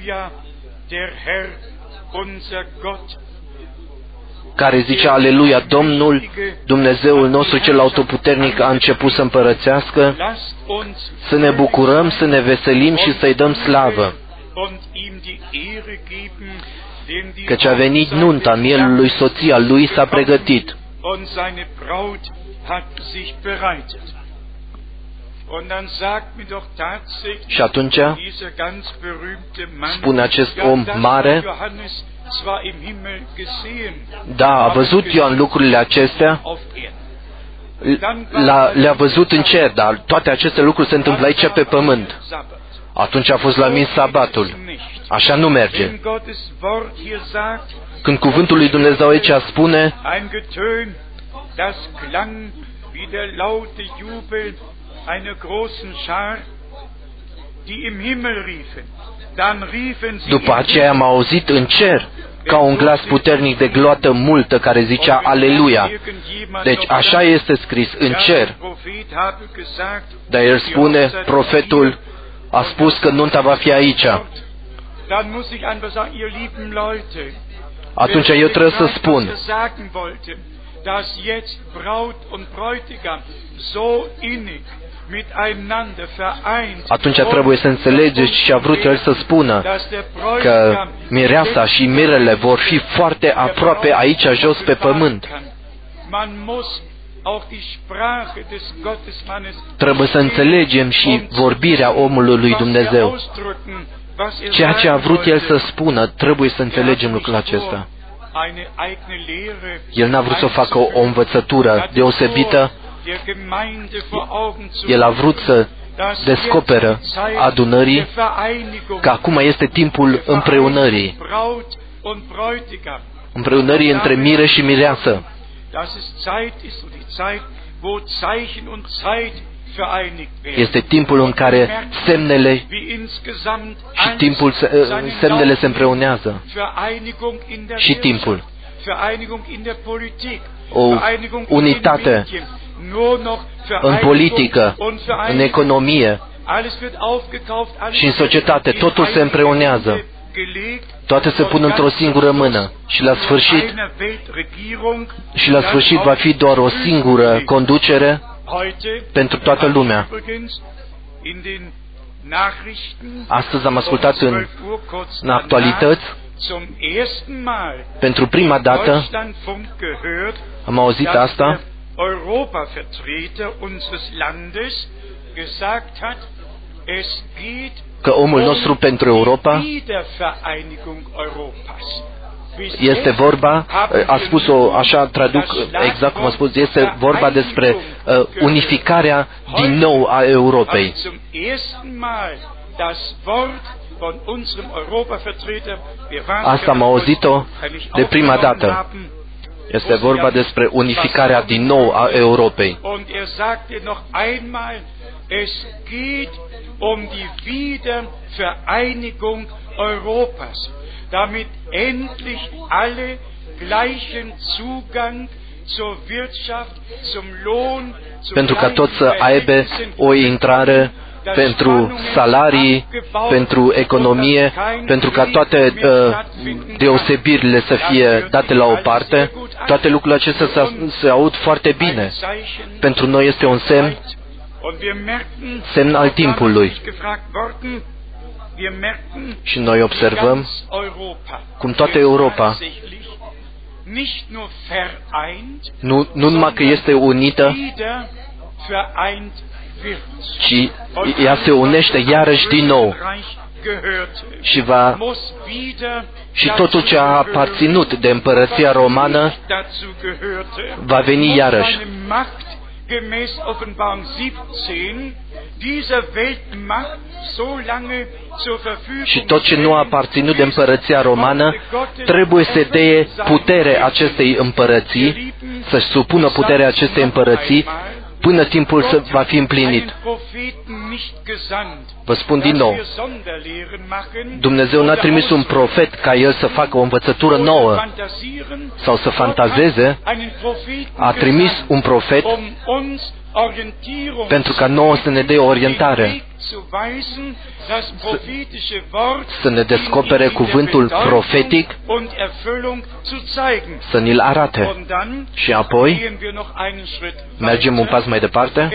Care zice Aleluia, Domnul, Dumnezeul nostru cel autoputernic a început să împărățească, să ne bucurăm, să ne veselim și să-i dăm slavă. Căci a venit nunta mielului, soția lui s-a pregătit. Și atunci spune acest om mare, da, a văzut Ioan lucrurile acestea, le-a văzut în cer, dar toate aceste lucruri se întâmplă aici pe pământ. Atunci a fost la mis sabatul. Așa nu merge. Când cuvântul lui Dumnezeu aici spune după aceea am auzit în cer ca un glas puternic de gloată multă care zicea Aleluia. Deci așa este scris în cer. Dar el spune, profetul a spus că nunta va fi aici. Atunci eu trebuie să spun, atunci trebuie să înțelegeți și a vrut el să spună că mireasa și mirele vor fi foarte aproape aici jos pe pământ. Trebuie să înțelegem și vorbirea omului lui Dumnezeu. Ceea ce a vrut el să spună, trebuie să înțelegem lucrul acesta. El n-a vrut să facă o, o învățătură deosebită. El a vrut să descoperă adunării că acum este timpul împreunării. Împreunării între mire și mireasă. Este timpul în care semnele și timpul semnele se împreunează. Și timpul. O unitate în politică, în economie și în societate. Totul se împreunează. Toate se pun într-o singură mână. Și la sfârșit, și la sfârșit va fi doar o singură conducere pentru toată lumea. Astăzi am ascultat în, în actualități, pentru prima dată am auzit asta, că omul nostru pentru Europa este vorba, a spus-o, așa traduc exact cum a spus, este vorba despre uh, unificarea din nou a Europei. Asta am auzit-o de prima dată. Este vorba despre unificarea din nou a Europei. Und er sagte noch einmal, es geht um die Wiedervereinigung Europas, damit endlich alle gleichen Zugang zur Wirtschaft, zum Lohn, zum Pentru ca toți să aibă o intrare pentru salarii, pentru economie, pentru ca toate uh, deosebirile să fie date la o parte, toate lucrurile acestea se, se aud foarte bine. Pentru noi este un semn, semn al timpului. Și noi observăm cum toată Europa nu, nu numai că este unită, ci ea se unește iarăși din nou și va și totul ce a aparținut de împărăția romană va veni iarăși. Și tot ce nu a aparținut de împărăția romană trebuie să dea putere acestei împărății, să-și supună puterea acestei împărății până timpul să va fi împlinit. Vă spun din nou, Dumnezeu n-a trimis un profet ca el să facă o învățătură nouă sau să fantazeze, a trimis un profet pentru ca nouă să ne dea orientare, să ne descopere cuvântul profetic, să ni-l arate. Și apoi mergem un pas mai departe.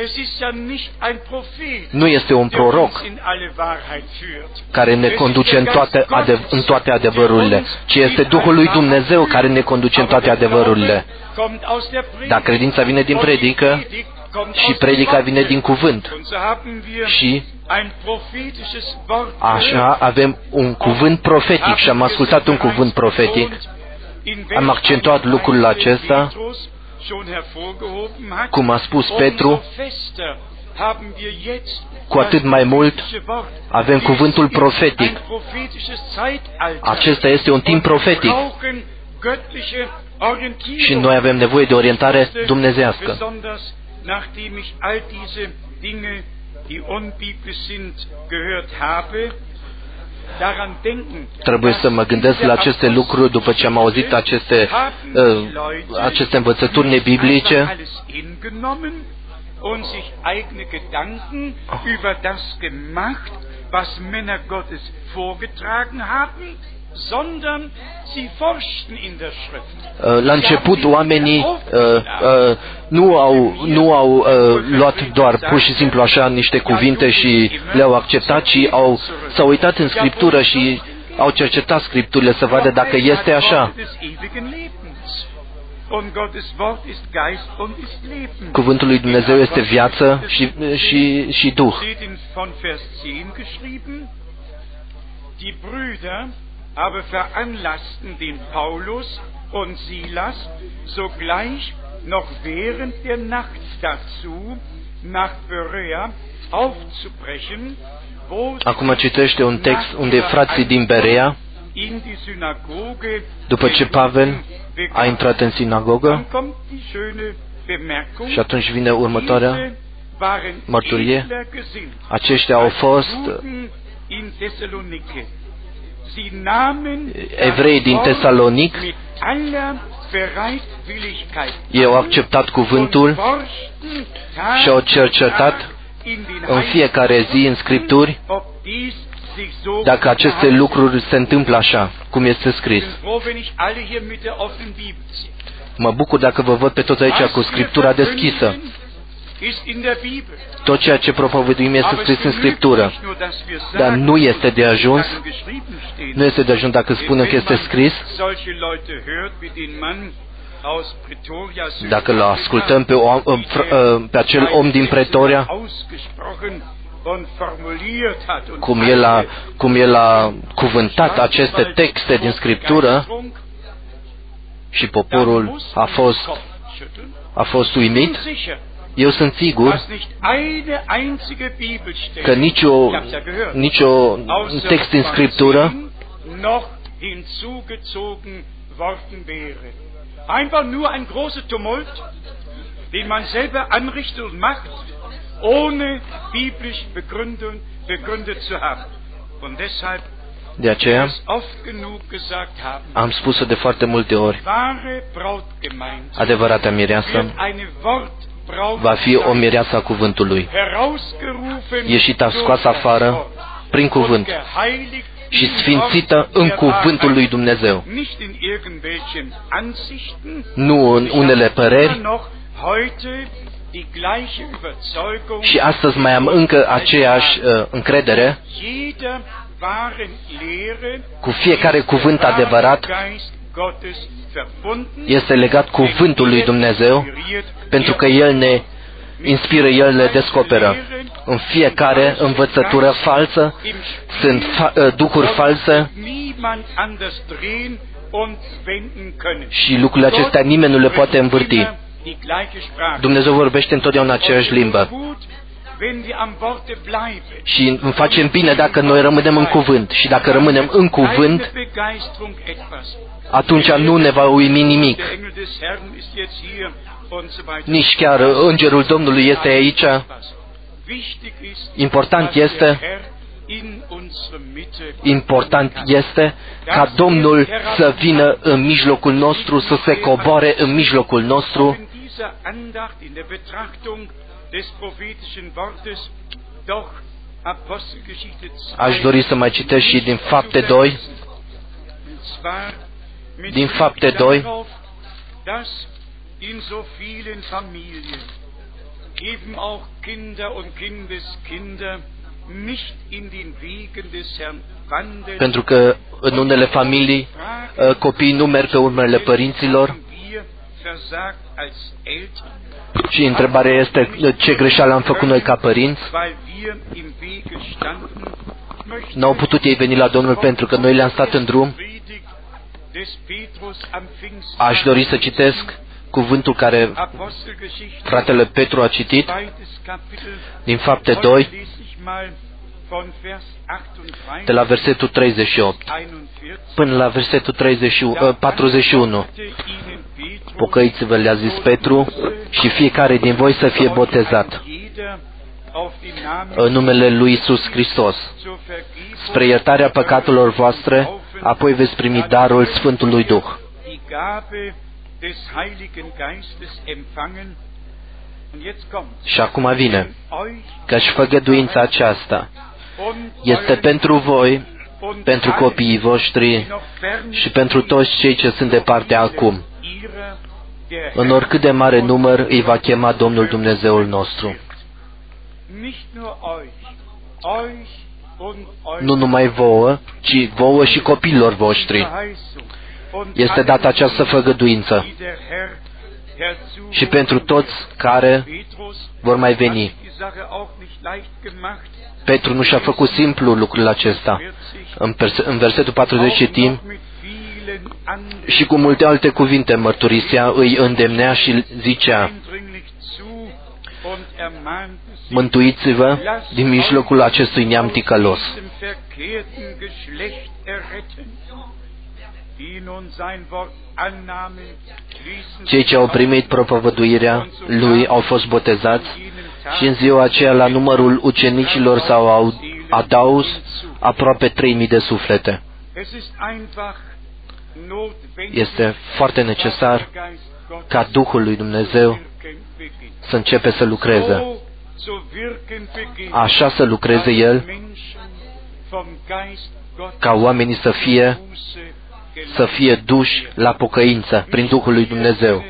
Nu este un proroc care ne conduce în toate, adev- în toate adevărurile, ci este Duhul lui Dumnezeu care ne conduce în toate adevărurile. Dar credința vine din predică și predica vine din cuvânt. Și așa avem un cuvânt profetic și am ascultat un cuvânt profetic. Am accentuat lucrul acesta, cum a spus Petru, cu atât mai mult avem cuvântul profetic. Acesta este un timp profetic și noi avem nevoie de orientare dumnezeiască. Nachdem ich all diese Dinge, die unbiblisch sind, gehört habe, daran denken. Trebuie să mă gândesc la aceste lucruri după ce am auzit aceste, uh, aceste învățături nebiblice. Und sich eigene Gedanken über das gemacht, was Männer Gottes vorgetragen haben, sondern sie forschten in der Schrift. La început oamenii uh, uh, nu au, nu au uh, luat doar pur și simplu așa niște cuvinte și le-au acceptat, ci au, s-au uitat în Scriptură și au cercetat Scripturile să vadă dacă este așa. Cuvântul lui Dumnezeu este viață și, și, și Duh. Aber veranlassten den Paulus und Silas sogleich noch während der Nacht dazu, nach Berea aufzubrechen, wo Acum citește un text unde frații din Berea, după ce Pavel a intrat în sinagogă, și atunci vine următoarea mărturie, aceștia au fost evrei din Tesalonic, ei au acceptat cuvântul și au cercetat în fiecare zi în Scripturi dacă aceste lucruri se întâmplă așa, cum este scris. Mă bucur dacă vă văd pe toți aici cu Scriptura deschisă. Tot ceea ce propovăduim este scris în Scriptură. Dar nu este de ajuns, nu este de ajuns dacă spunem că este scris. Dacă îl ascultăm pe, o, pe acel om din Pretoria, cum el, a, cum el a cuvântat aceste texte din Scriptură, și poporul a fost, a fost uimit, eu sunt sigur că nicio, nicio text din Scriptură Einfach nur ein großer Tumult, den man selber anrichtet und macht, ohne biblisch Begründung, begründet zu haben. Und deshalb De aceea, am spus-o de foarte multe ori, adevărata mireasă va fi o mireasă a cuvântului, ieșită, scoasă afară prin cuvânt și sfințită în cuvântul lui Dumnezeu. Nu în unele păreri. Și astăzi mai am încă aceeași uh, încredere cu fiecare cuvânt adevărat. Este legat cuvântul lui Dumnezeu, pentru că El ne inspiră, El ne descoperă. În fiecare învățătură falsă sunt fa- uh, duhuri false și lucrurile acestea nimeni nu le poate învârti. Dumnezeu vorbește întotdeauna aceeași limbă. Și îmi facem bine dacă noi rămânem în cuvânt. Și dacă rămânem în cuvânt, atunci nu ne va uimi nimic. Nici chiar Îngerul Domnului este aici. Important este Important este ca Domnul să vină în mijlocul nostru, să se coboare în mijlocul nostru. Aș dori să mai citesc și din Fapte doi. Din Fapte doi. Eben auch Kinder und Kindeskinder nicht in den Wegen des Herrn wandeln. Pentru că în unele familii copiii nu merg pe urmele părinților. Și întrebarea este ce greșeală am făcut noi ca părinți. N-au putut ei veni la Domnul pentru că noi le-am stat în drum. Aș dori să citesc cuvântul care fratele Petru a citit din Fapte doi, de la versetul treizeci și opt până la versetul treizeci și unu, patruzeci și unu. Pocăiți-vă, le-a zis Petru, și fiecare din voi să fie botezat în numele lui Iisus Hristos spre iertarea păcatelor voastre, apoi veți primi darul Sfântului Duh. Și acum vine, căci făgăduința aceasta este pentru voi, pentru copiii voștri și pentru toți cei ce sunt departe acum. În oricât de mare număr îi va chema Domnul Dumnezeul nostru. Nu numai vouă, ci vouă și copiilor voștri este dată această făgăduință. Și pentru toți care vor mai veni. Petru nu și-a făcut simplu lucrul acesta. În, în versetul patruzeci citim: și cu multe alte cuvinte mărturisea, îi îndemnea și zicea: mântuiți-vă din mijlocul acestui neam ticălos. Cei ce au primit propovăduirea lui au fost botezați și în ziua aceea la numărul ucenicilor s-au adaus aproape trei mii de suflete. Este foarte necesar ca Duhul lui Dumnezeu să începe să lucreze. Așa să lucreze El, ca oamenii să fie să fie duși la pocăință prin Duhul lui Dumnezeu.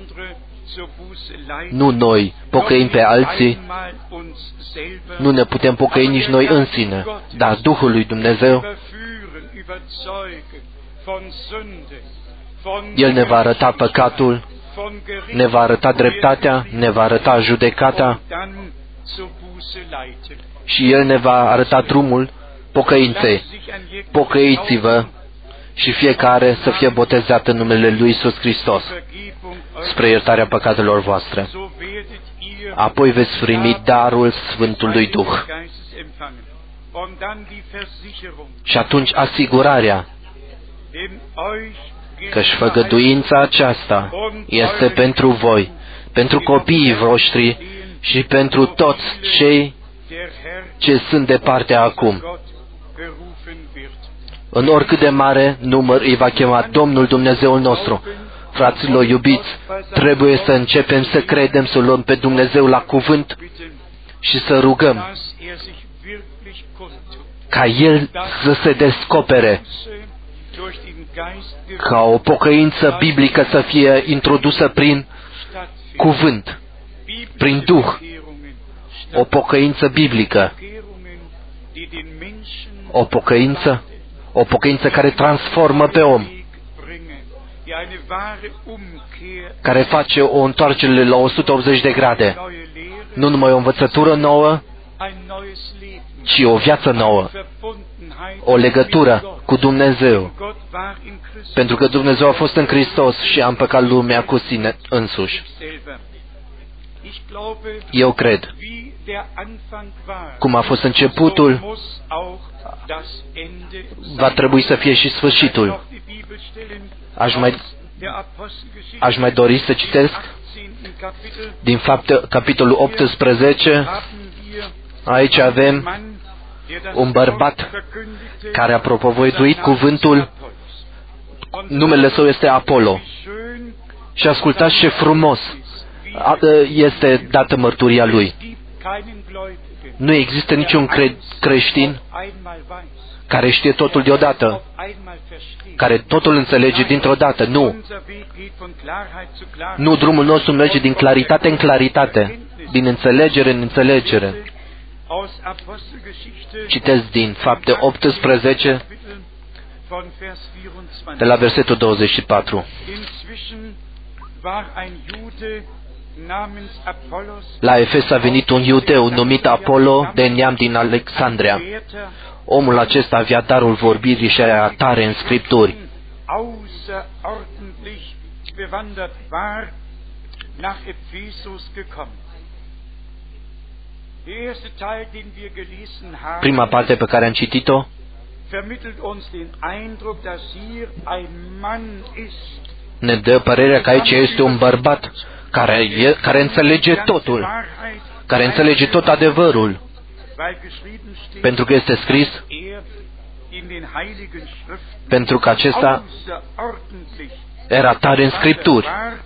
Nu noi pocăim pe alții, nu ne putem pocăi nici noi însine, dar Duhul lui Dumnezeu, El ne va arăta păcatul, ne va arăta dreptatea, ne va arăta judecata și El ne va arăta drumul pocăinței. Pocăiți-vă și fiecare să fie botezat în numele lui Iisus Hristos spre iertarea păcatelor voastre. Apoi veți primi darul Sfântului Duh. Și atunci asigurarea, căci făgăduința aceasta este pentru voi, pentru copiii voștri și pentru toți cei ce sunt departe acum. În oricât de mare număr îi va chema Domnul Dumnezeul nostru. Fraților iubiți, trebuie să începem să credem, să luăm pe Dumnezeu la cuvânt și să rugăm ca El să se descopere, ca o pocăință biblică să fie introdusă prin cuvânt, prin Duh, o pocăință biblică, o pocăință, o pocăință care transformă pe om, care face o întoarcere la o sută optzeci de grade, nu numai o învățătură nouă, ci o viață nouă, o legătură cu Dumnezeu, pentru că Dumnezeu a fost în Hristos și a împăcat lumea cu sine însuși. Eu cred, cum a fost începutul, va trebui să fie și sfârșitul. Aș mai, aș mai dori să citesc din Fapte, capitolul optsprezece. Aici avem un bărbat care a propovăduit cuvântul, numele său este Apollo. Și ascultați ce frumos este dată mărturia lui. Nu există niciun cre- creștin care știe totul deodată, care totul înțelege dintr-o dată. Nu. Nu, drumul nostru merge din claritate în claritate, din înțelegere în înțelegere. Citesc din Fapte optsprezece, de la versetul douăzeci și patru. La Efes a venit un iudeu numit Apollo, de neam din Alexandria. Omul acesta avea darul vorbirii și era tare în Scripturi. Prima parte pe care am citit-o ne dă părerea că aici este un bărbat care, e, care înțelege totul, care înțelege tot adevărul, pentru că este scris, pentru că acesta era tare în Scripturi.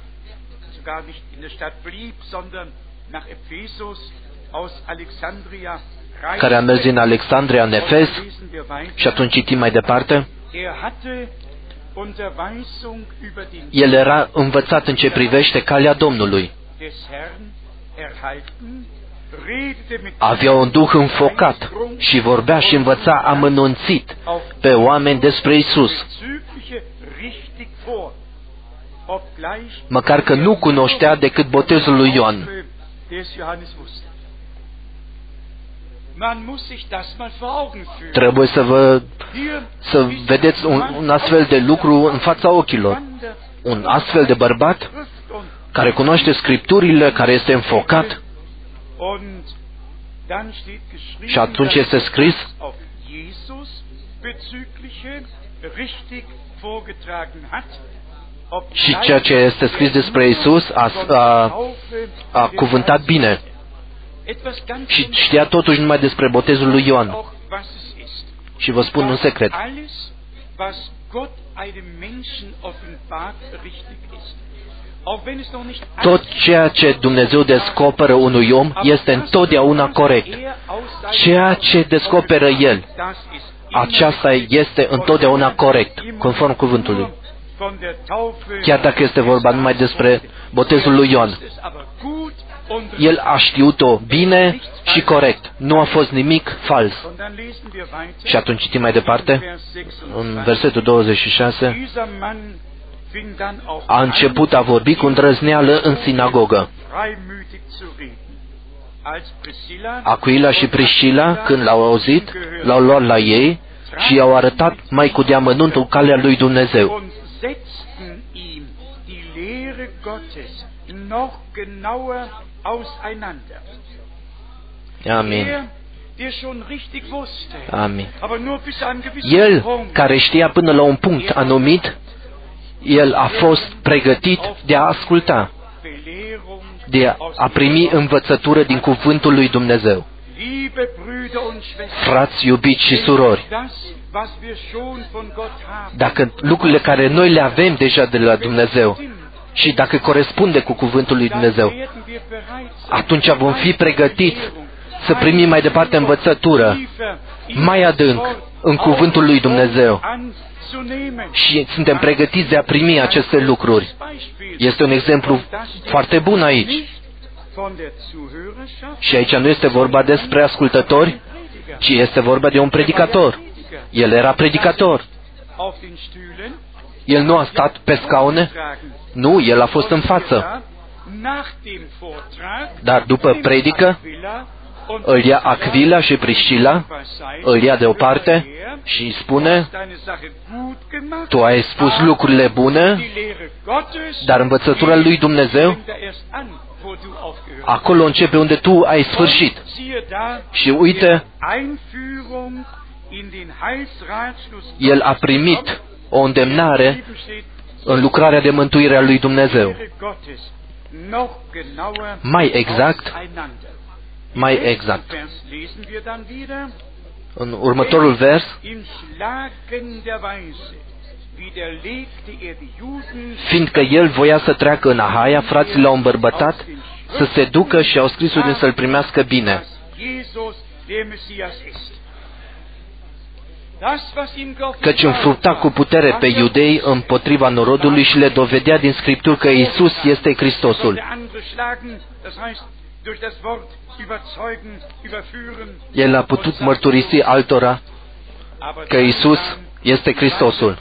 Care a mers din Alexandria în Efes. Și atunci citim mai departe. El era învățat în ce privește calea Domnului. Avea un duh înfocat și vorbea și învăța amănunțit pe oameni despre Isus, măcar că nu cunoștea decât botezul lui Ioan. Trebuie să vă să vedeți un, un astfel de lucru în fața ochilor. Un astfel de bărbat care cunoaște Scripturile, care este înfocat. Și atunci este scris și ceea ce este scris despre Isus a, a, a cuvântat bine. Și știa totuși numai despre botezul lui Ioan. Și vă spun un secret. Tot ceea ce Dumnezeu descoperă unui om este întotdeauna corect. Ceea ce descoperă El, aceasta este întotdeauna corect, conform cuvântului. Chiar dacă este vorba numai despre botezul lui Ioan. El a știut-o bine și corect. Nu a fost nimic fals. Și atunci citim mai departe, în versetul douăzeci și șase, a început a vorbi cu îndrăzneală în sinagogă. Aquila și Priscila, când l-au auzit, l-au luat la ei și i-au arătat mai cu deamănuntul calea lui Dumnezeu. Amin. Amin. El, care știa până la un punct anumit, el a fost pregătit de a asculta, de a primi învățătură din cuvântul lui Dumnezeu. Frați iubiți și surori, dacă lucrurile care noi le avem deja de la Dumnezeu și dacă corespunde cu cuvântul lui Dumnezeu, atunci vom fi pregătiți să primim mai departe învățătură, mai adânc, în cuvântul lui Dumnezeu. Și suntem pregătiți de a primi aceste lucruri. Este un exemplu foarte bun aici. Și aici nu este vorba despre ascultători, ci este vorba de un predicator. El era predicator. El nu a stat pe scaune. Nu, el a fost în față. Dar după predică, îl ia Aquila și Priscila, îl ia deoparte și îi spune: tu ai spus lucrurile bune, dar învățătura lui Dumnezeu, acolo începe unde tu ai sfârșit. Și uite, el a primit o îndemnare în lucrarea de mântuire a lui Dumnezeu. Mai exact, mai exact, în următorul vers, fiindcă el voia să treacă în Ahaia, frații l-au îmbărbătat să se ducă și au scris din să-l primească bine. Căci înfrupta cu putere pe iudei împotriva norodului și le dovedea din Scripturi că Iisus este Hristosul. El a putut mărturisi altora că Iisus este Hristosul.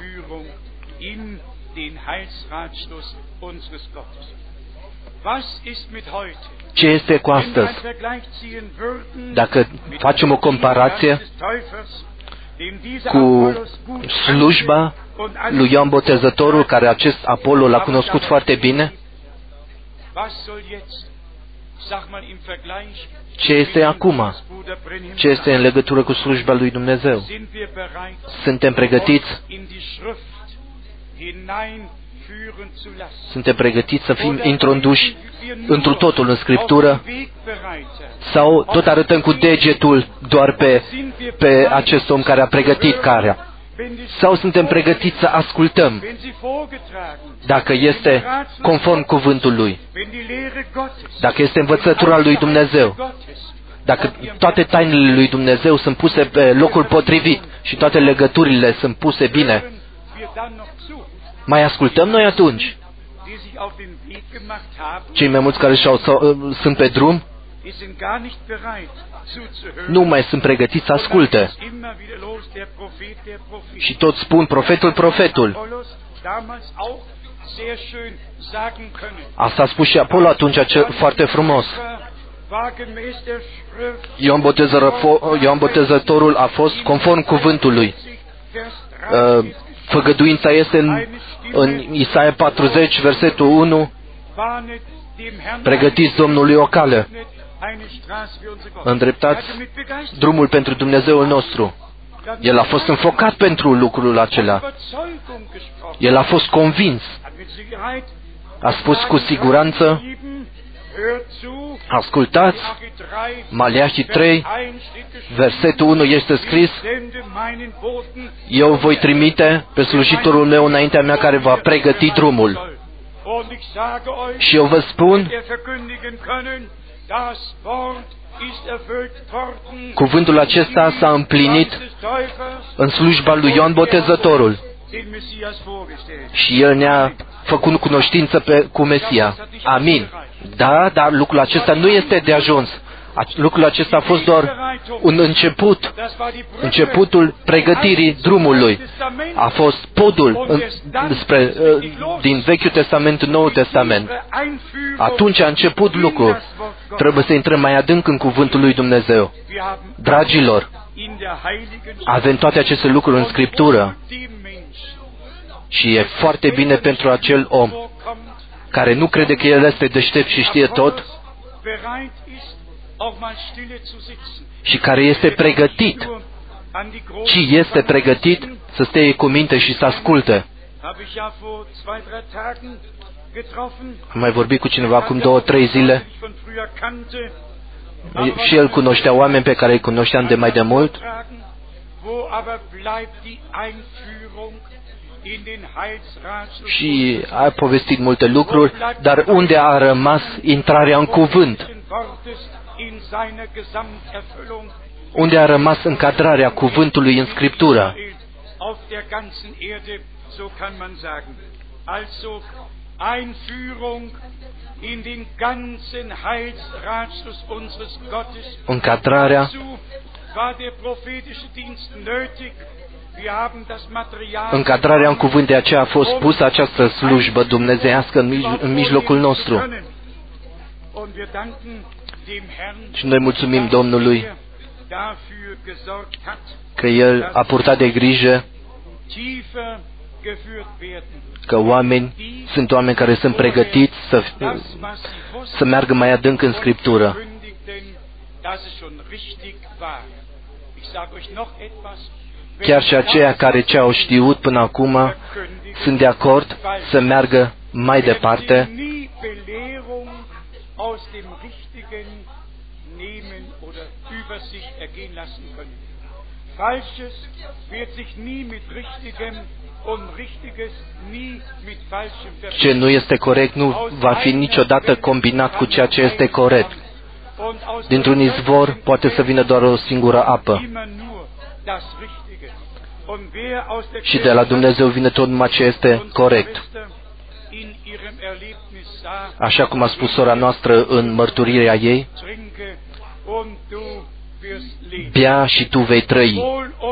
Ce este cu astăzi? Dacă facem o comparație cu slujba lui Ioan Botezătorul, care acest Apollo l-a cunoscut foarte bine, ce este acum? Ce este în legătură cu slujba lui Dumnezeu? Suntem pregătiți? Suntem pregătiți să fim introduși întru totul în Scriptură? Sau tot arătăm cu degetul doar pe, pe acest om care a pregătit carea? Sau suntem pregătiți să ascultăm dacă este conform cuvântul lui, dacă este învățătura lui Dumnezeu, dacă toate tainele lui Dumnezeu sunt puse pe locul potrivit și toate legăturile sunt puse bine, mai ascultăm noi atunci? Cei mai mulți care și-au, sunt pe drum nu mai sunt pregătiți să asculte. Și toți spun profetul, profetul. Asta a spus și Apollo atunci foarte frumos. Ioan Botezătorul, Ioan Botezătorul a fost conform cuvântului. Făgăduința este în, în Isaia patruzeci, versetul unu. Pregătiți Domnului o cale, îndreptați drumul pentru Dumnezeul nostru. El a fost înfocat pentru lucrul acela. El a fost convins. A spus cu siguranță: ascultați, Maleahi trei, versetul unu este scris: eu voi trimite pe slujitorul meu înaintea mea care va pregăti drumul. Și eu vă spun, cuvântul acesta s-a împlinit în slujba lui Ioan Botezătorul. Și el ne-a făcut cunoștință pe, cu Mesia. Amin. Da, dar lucrul acesta nu este de ajuns. Lucrul acesta a fost doar un început, începutul pregătirii drumului. A fost podul în, despre, din Vechiul Testament în Noul Testament. Atunci a început lucrul. Trebuie să intrăm mai adânc în cuvântul lui Dumnezeu. Dragilor, avem toate aceste lucruri în Scriptură. Și e foarte bine pentru acel om care nu crede că el este deștept și știe tot și care este pregătit, ci este pregătit să stea cu minte și să asculte. Am mai vorbit cu cineva acum două, trei zile. Și el cunoștea oameni pe care îi cunoșteam de mai de mult. Și a povestit multe lucruri, dar unde a rămas intrarea în cuvânt? Unde a rămas încadrarea cuvântului în Scriptură? Încadrarea Încadrarea în cuvânt, de aceea a fost pusă această slujbă dumnezeiască în, mij- în mijlocul nostru. Și noi mulțumim Domnului că El a purtat de grijă că oameni, sunt oameni care sunt pregătiți să, să meargă mai adânc în Scriptură. Chiar și aceia care ce au știut până acum sunt de acord să meargă mai departe. Ce nu este corect nu va fi niciodată combinat cu ceea ce este corect. Dintr-un izvor poate să vină doar o singură apă. Și de la Dumnezeu vine tot numai ce este corect. Așa cum a spus sora noastră în mărturirea ei, bea și tu vei trăi.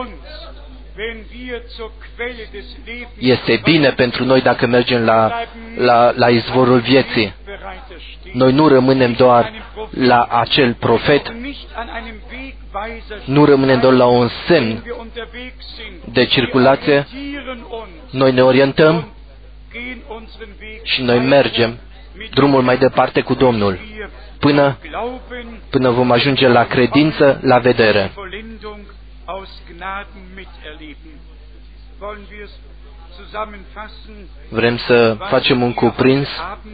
Este bine pentru noi dacă mergem la, la, la izvorul vieții. Noi nu rămânem doar la acel profet, nu rămânem doar la un semn de circulație, noi ne orientăm și noi mergem drumul mai departe cu Domnul, până, până vom ajunge la credință, la vedere. Vrem să facem un cuprins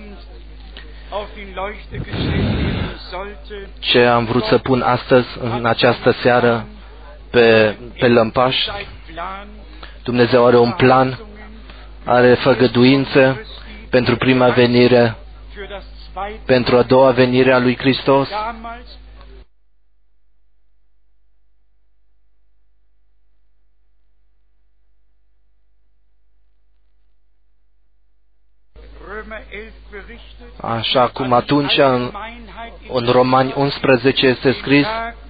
ce am vrut să pun astăzi, în această seară, pe, pe lămpaș. Dumnezeu are un plan, are făgăduință pentru prima venire, pentru a doua venire a lui Hristos. Așa cum atunci în, în Romani unsprezece este scris,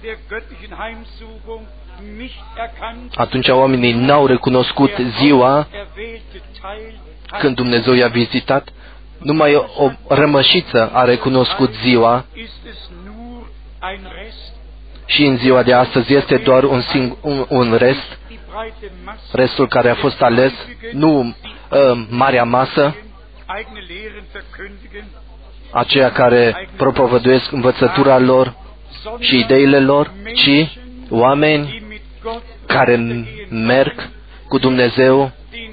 atunci oamenii n-au recunoscut ziua când Dumnezeu i-a vizitat, numai o rămășiță a recunoscut ziua și în ziua de astăzi este doar un, sing, un, un rest, restul care a fost ales, nu uh, marea masă, aceia care propovăduiesc învățătura lor și ideile lor, ci oameni care merg cu Dumnezeu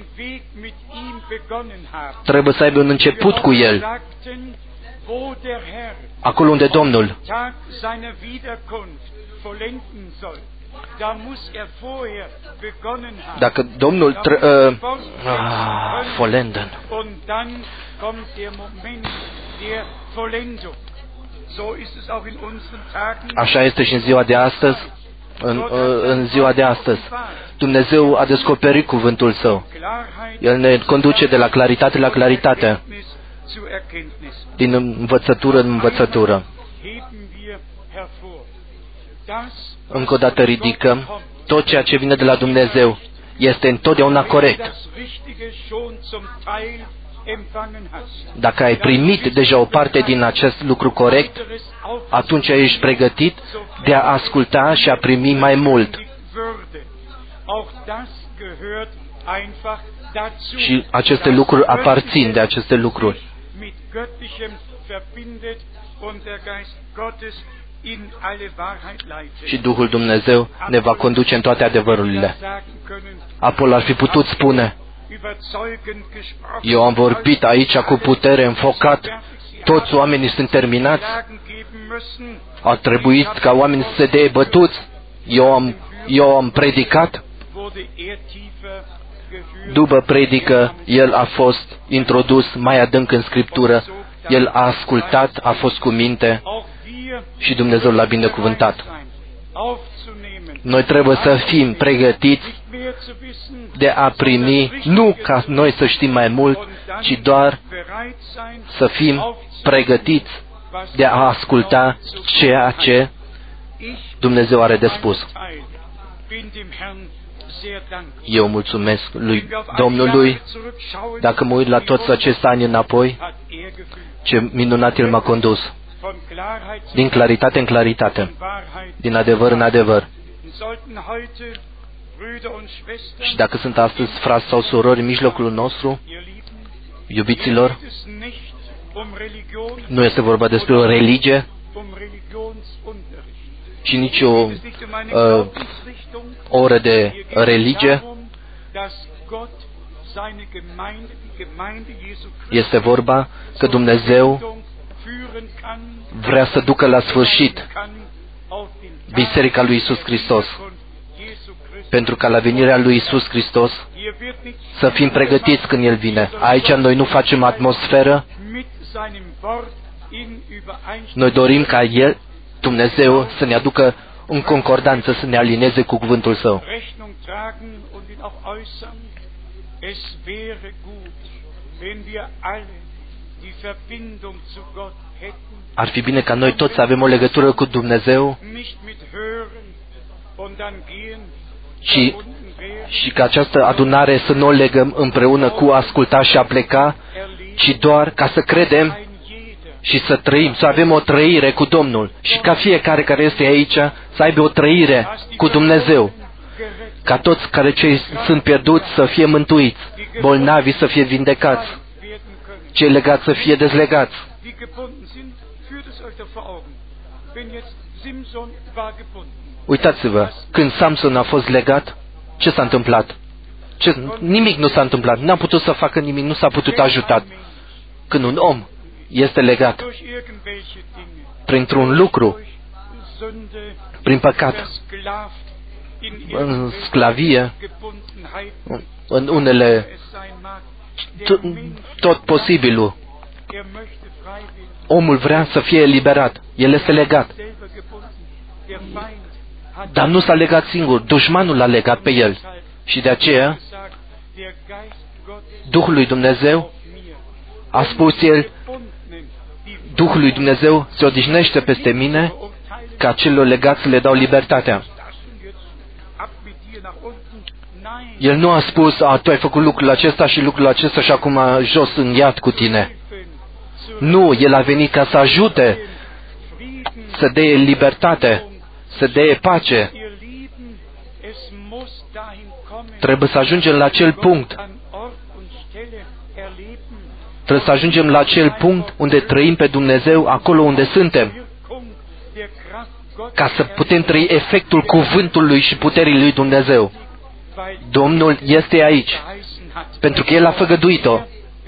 trebuie să aibă un început cu El. Acolo unde Domnul Dacă Domnul tre- uh, ah, Volenden. Așa este și în ziua de astăzi. În, uh, în ziua de astăzi Dumnezeu a descoperit cuvântul Său. El ne conduce de la claritate la claritate, din învățătură în învățătură. Încă o dată ridicăm, tot ceea ce vine de la Dumnezeu este întotdeauna corect. Dacă ai primit deja o parte din acest lucru corect, atunci ești pregătit de a asculta și a primi mai mult. Și aceste lucruri aparțin de aceste lucruri. Și Duhul Dumnezeu ne va conduce în toate adevărurile. Apoi ar fi putut spune, Eu am vorbit aici cu putere înfocat. Toți oamenii sunt terminați. A trebuit ca oamenii să se dea bătuți. Eu am, eu am predicat. După predică, el a fost introdus mai adânc în Scriptură. El a ascultat, a fost cu minte și Dumnezeu l-a binecuvântat. Noi trebuie să fim pregătiți de a primi, nu ca noi să știm mai mult, ci doar să fim pregătiți de a asculta ceea ce Dumnezeu are de spus. Eu mulțumesc lui Domnului. Dacă mă uit la toți acești ani înapoi, ce minunat El m-a condus. Din claritate în claritate, din adevăr în adevăr. Și dacă sunt astăzi frați sau surori în mijlocul nostru, iubiților, nu este vorba despre o religie și nici o uh, oră de religie. Este vorba că Dumnezeu vrea să ducă la sfârșit Biserica lui Iisus Hristos, pentru ca la venirea lui Iisus Hristos să fim pregătiți când El vine. Aici noi nu facem atmosferă. Noi dorim ca El, Dumnezeu, să ne aducă în concordanță, să ne alineze cu cuvântul Său. Ar fi bine ca noi toți să avem o legătură cu Dumnezeu și, și ca această adunare să nu o legăm împreună cu a asculta și a pleca, ci doar ca să credem și să trăim, să avem o trăire cu Domnul. Și ca fiecare care este aici să aibă o trăire cu Dumnezeu. Ca toți care cei sunt pierduți să fie mântuiți, bolnavii să fie vindecați, cei legați să fie dezlegați. Uitați-vă, când Samson a fost legat, ce s-a întâmplat? Ce? Nimic nu s-a întâmplat, n-a putut să facă nimic, nu s-a putut ajuta. Când un om este legat printr-un lucru, prin păcat, în sclavie, în unele, tot posibilul, omul vrea să fie eliberat, el este legat. Dar nu s-a legat singur, dușmanul l-a legat pe el. Și de aceea, Duhul lui Dumnezeu a spus el, Duhul lui Dumnezeu se odihnește peste mine, ca celor legați să le dau libertatea. El nu a spus, a, tu ai făcut lucrul acesta și lucrul acesta și acum jos în iad cu tine. Nu, El a venit ca să ajute, să dea libertate, să dea pace. Trebuie să ajungem la acel punct. Trebuie să ajungem la acel punct unde trăim pe Dumnezeu, acolo unde suntem, ca să putem trăi efectul cuvântului și puterii lui Dumnezeu. Domnul este aici, pentru că El a făgăduit-o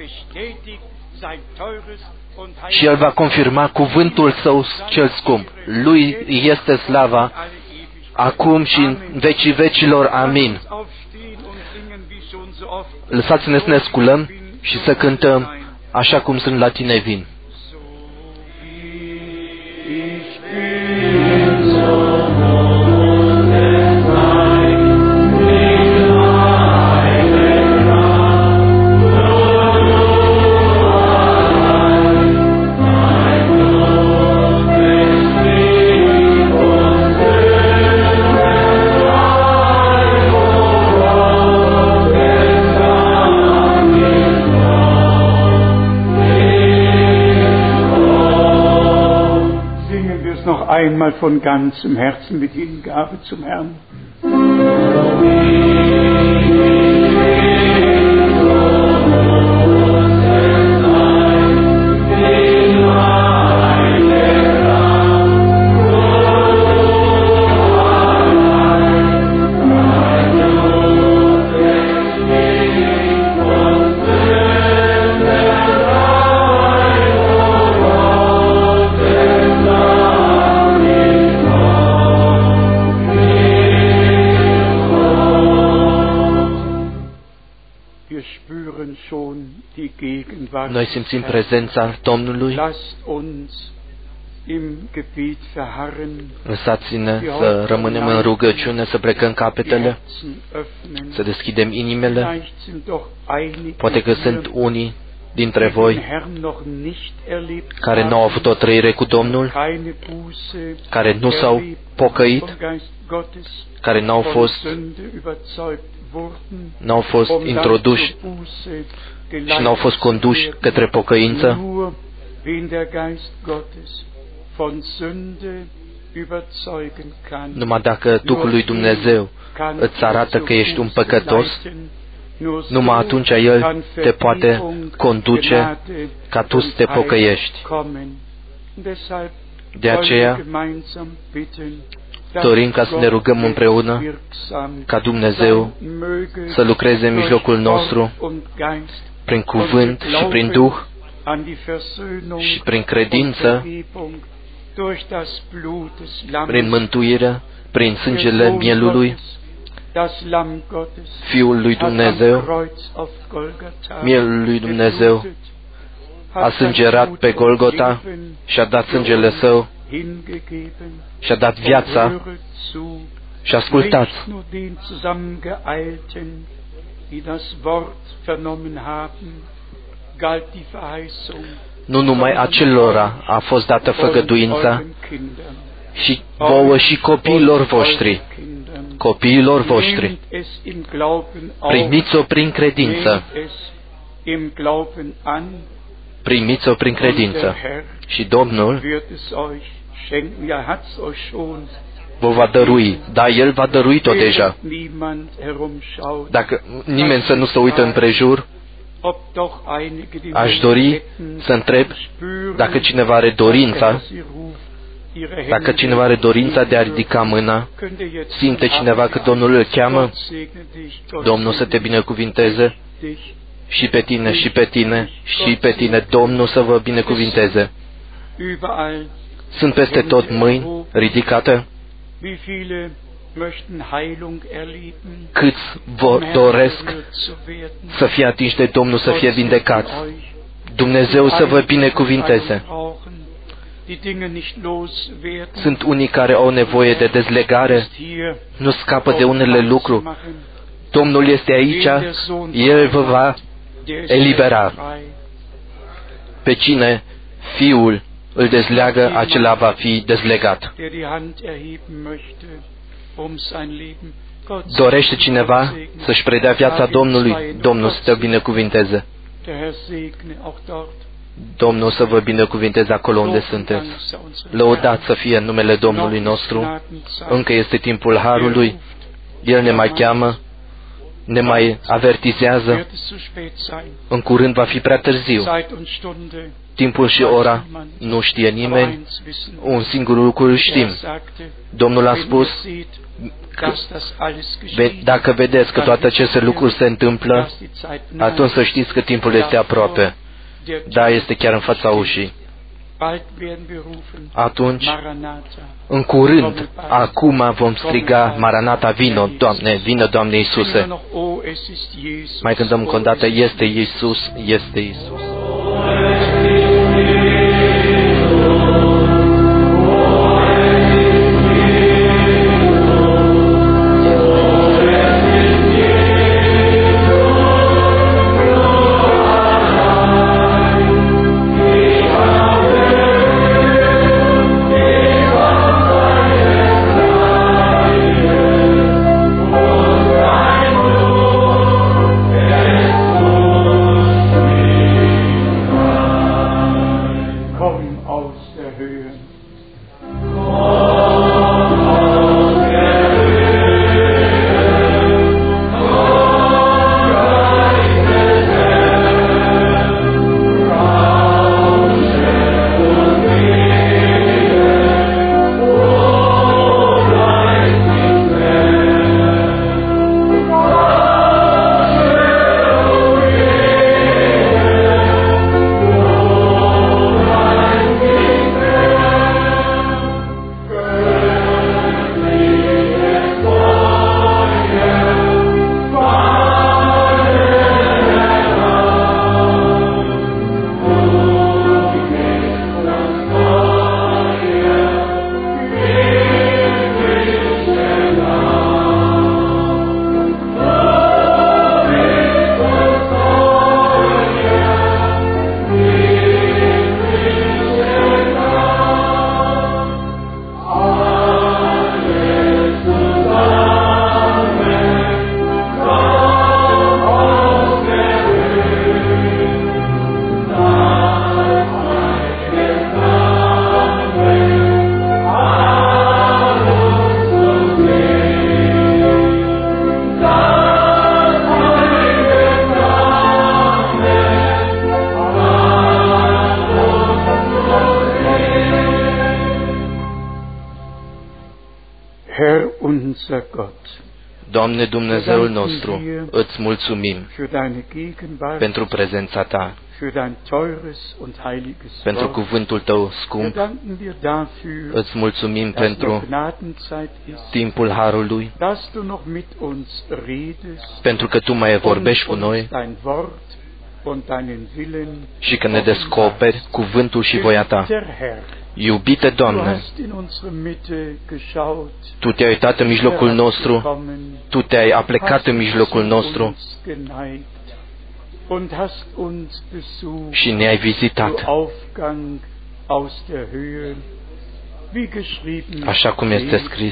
și El va confirma cuvântul Său cel scump. Lui este slava, acum și în vecii vecilor. Amin. Lăsați-ne să ne sculăm și să cântăm așa cum sunt la Tine vin. Einmal von ganzem Herzen mit Hingabe zum Herrn. Noi simțim prezența Domnului. Lăsați-ne să rămânem în rugăciune, să plecăm capetele, să deschidem inimile. Poate că sunt unii dintre voi care nu au avut o trăire cu Domnul, care nu s-au pocăit, care n-au fost, n-au fost introduși și n-au fost conduși către pocăință. Numai dacă Duhul lui Dumnezeu îți arată că ești un păcătos, numai atunci El te poate conduce ca tu să te pocăiești. De aceea, dorim ca să ne rugăm împreună ca Dumnezeu să lucreze în mijlocul nostru prin cuvânt și prin Duh și prin credință, prin mântuire, prin sângele mielului, Fiul lui Dumnezeu, mielul lui Dumnezeu, a sângerat pe Golgota și a dat sângele Său și a dat viața. Și ascultați, nu numai acelora a fost dată făgăduința, și vouă și copiilor voștri, copiilor voștri. Primiți-o prin credință. Primiți-o prin credință. Și Domnul vă va dărui. Da, El va dărui-o deja. Dacă nimeni să nu se uită împrejur, aș dori să întreb dacă cineva are dorința, dacă cineva are dorința de a ridica mâna, simte cineva că Domnul îl cheamă, Domnul să te binecuvinteze, și pe tine, și pe tine, și pe tine, Domnul să vă binecuvinteze. Sunt peste tot mâini ridicate. Câți vă doresc să fie atinși de Domnul, să fie vindecați. Dumnezeu să vă binecuvinteze. Sunt unii care au nevoie de dezlegare, nu scapă de unele lucruri. Domnul este aici, El vă va elibera. Pe cine Fiul îl dezleagă, acela va fi dezlegat. Dorește cineva să-și predea viața Domnului, Domnul să te binecuvinteze. Domnul să vă binecuvinteze acolo unde sunteți. Lăudați să fie în numele Domnului nostru. Încă este timpul Harului. El ne mai cheamă, ne mai avertizează. În curând va fi prea târziu. Timpul și ora nu știe nimeni. Un singur lucru știm. Domnul a spus că dacă vedeți că toate aceste lucruri se întâmplă, atunci să știți că timpul este aproape. Da, este chiar în fața ușii. Atunci, în curând, acum vom striga, Maranata, vino, Doamne, vino, Doamne Iisuse. Mai cântăm încă o dată, este Iisus, este Iisus. unser Gott, Doamne Dumnezeul nostru, îți mulțumim pentru prezența Ta, pentru cuvântul Tău scump. Îți mulțumim pentru timpul Harului, pentru că Tu mai vorbești cu noi și că ne descoperi cuvântul și voia Ta. Iubite Doamne, Tu te-ai uitat în mijlocul nostru, Tu te-ai aplecat în mijlocul nostru și ne-ai vizitat. Așa cum este scris,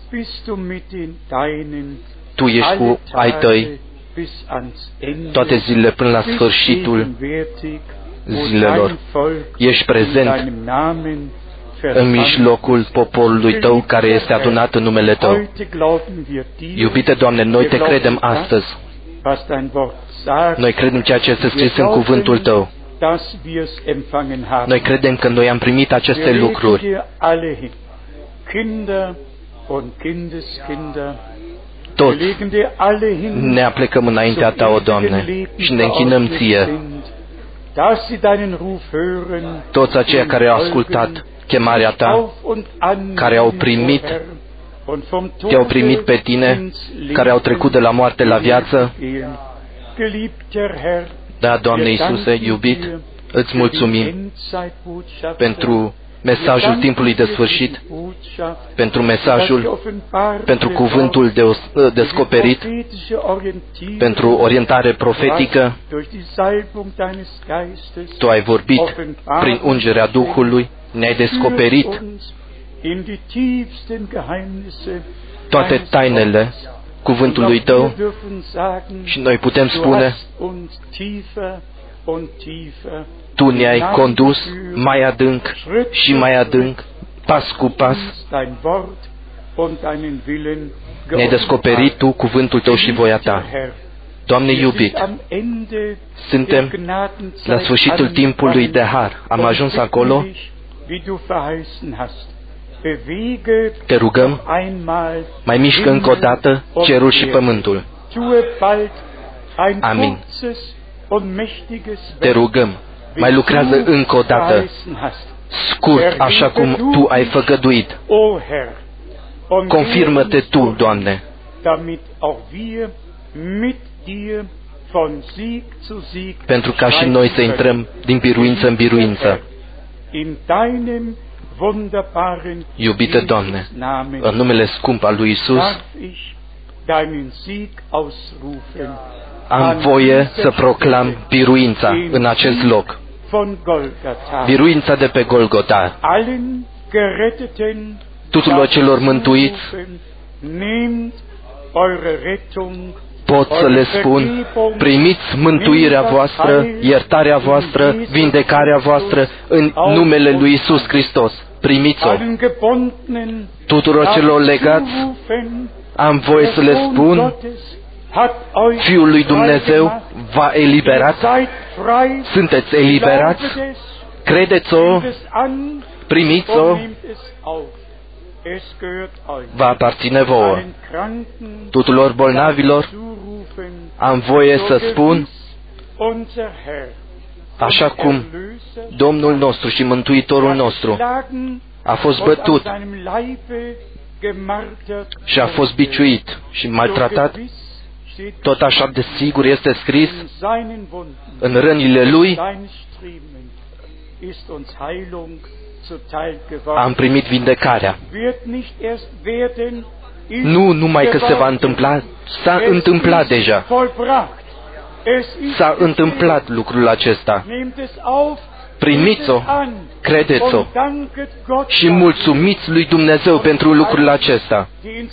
Tu ești cu ai Tăi toate zilele până la sfârșitul zilelor. Ești prezent în mijlocul poporului Tău care este adunat în numele Tău. Iubite Doamne, noi Te credem astăzi. Noi credem ceea ce este scris în cuvântul Tău. Noi credem că noi am primit aceste lucruri. Toți ne aplecăm înaintea Ta, o Doamne, și ne închinăm Ție. Toți aceia care au ascultat chemarea Ta, care au primit, Te-au primit pe Tine, care au trecut de la moarte la viață. Da, Doamne Iisuse, iubit, îți mulțumim pentru mesajul timpului de sfârșit, pentru mesajul, pentru cuvântul de descoperit, pentru orientare profetică. Tu ai vorbit prin ungerea Duhului, ne-ai descoperit toate tainele cuvântului Tău și noi putem spune, Tu ne-ai condus mai adânc și mai adânc, pas cu pas. Ne-ai descoperit Tu cuvântul Tău și voia Ta. Doamne iubit, suntem la sfârșitul timpului de har. Am ajuns acolo. Te rugăm, mai mișcă încă o dată cerul și pământul. Amin. Te rugăm, mai lucrează încă o dată, scurt, așa cum Tu ai făgăduit. Confirmă-te Tu, Doamne, pentru ca și noi să intrăm din biruință în biruință. Iubite Doamne, în numele scump al lui Isus, am voie să proclam biruința în acest loc. Biruința de pe Golgota. Tuturor celor mântuiți pot să le spun, primiți mântuirea voastră, iertarea voastră, vindecarea voastră în numele lui Isus Hristos. Primiți-o. Tuturor celor legați, am voie să le spun, Fiul lui Dumnezeu v-a eliberat, sunteți eliberați, credeți-o, primiți-o, vă aparține vouă. Tuturor bolnavilor am voie să spun, așa cum Domnul nostru și Mântuitorul nostru a fost bătut și a fost biciuit și maltratat, tot așa de sigur este scris, în rănile Lui am primit vindecarea. Nu numai că se va întâmpla, s-a întâmplat deja. S-a întâmplat lucrul acesta. Primiți-o, credeți-o și mulțumiți lui Dumnezeu pentru lucrul acesta.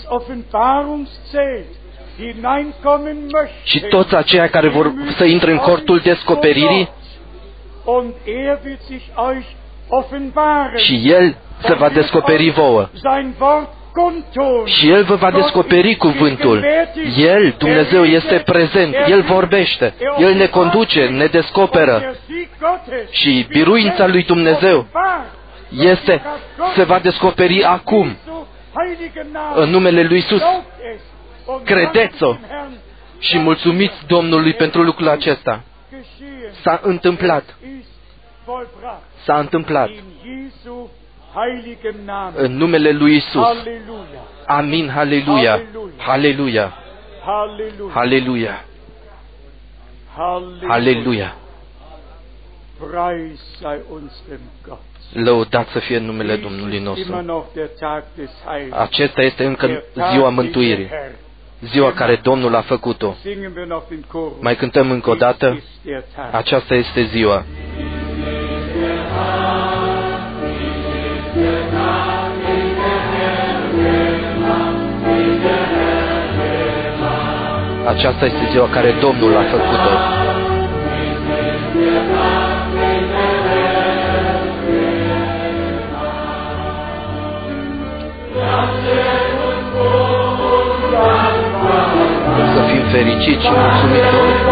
Și toți aceia care vor să intre în cortul descoperirii, și El se va descoperi vouă. Și El vă va descoperi cuvântul. El, Dumnezeu, este prezent. El vorbește. El ne conduce, ne descoperă. Și biruința lui Dumnezeu este, se va descoperi acum. în numele lui Iisus. Credeți-o și mulțumiți Domnului pentru lucrul acesta. S-a întâmplat. S-a întâmplat. În numele lui Iisus. Amin, haleluia. Haleluia. Haleluia. Haleluia. Lăudat să fie numele Domnului nostru. Acesta este încă ziua mântuirii, ziua care Domnul a făcut-o. Mai cântăm încă o dată, aceasta este ziua. Aceasta este ziua care Domnul a făcut-o. Să fim fericiți și mulțumitori.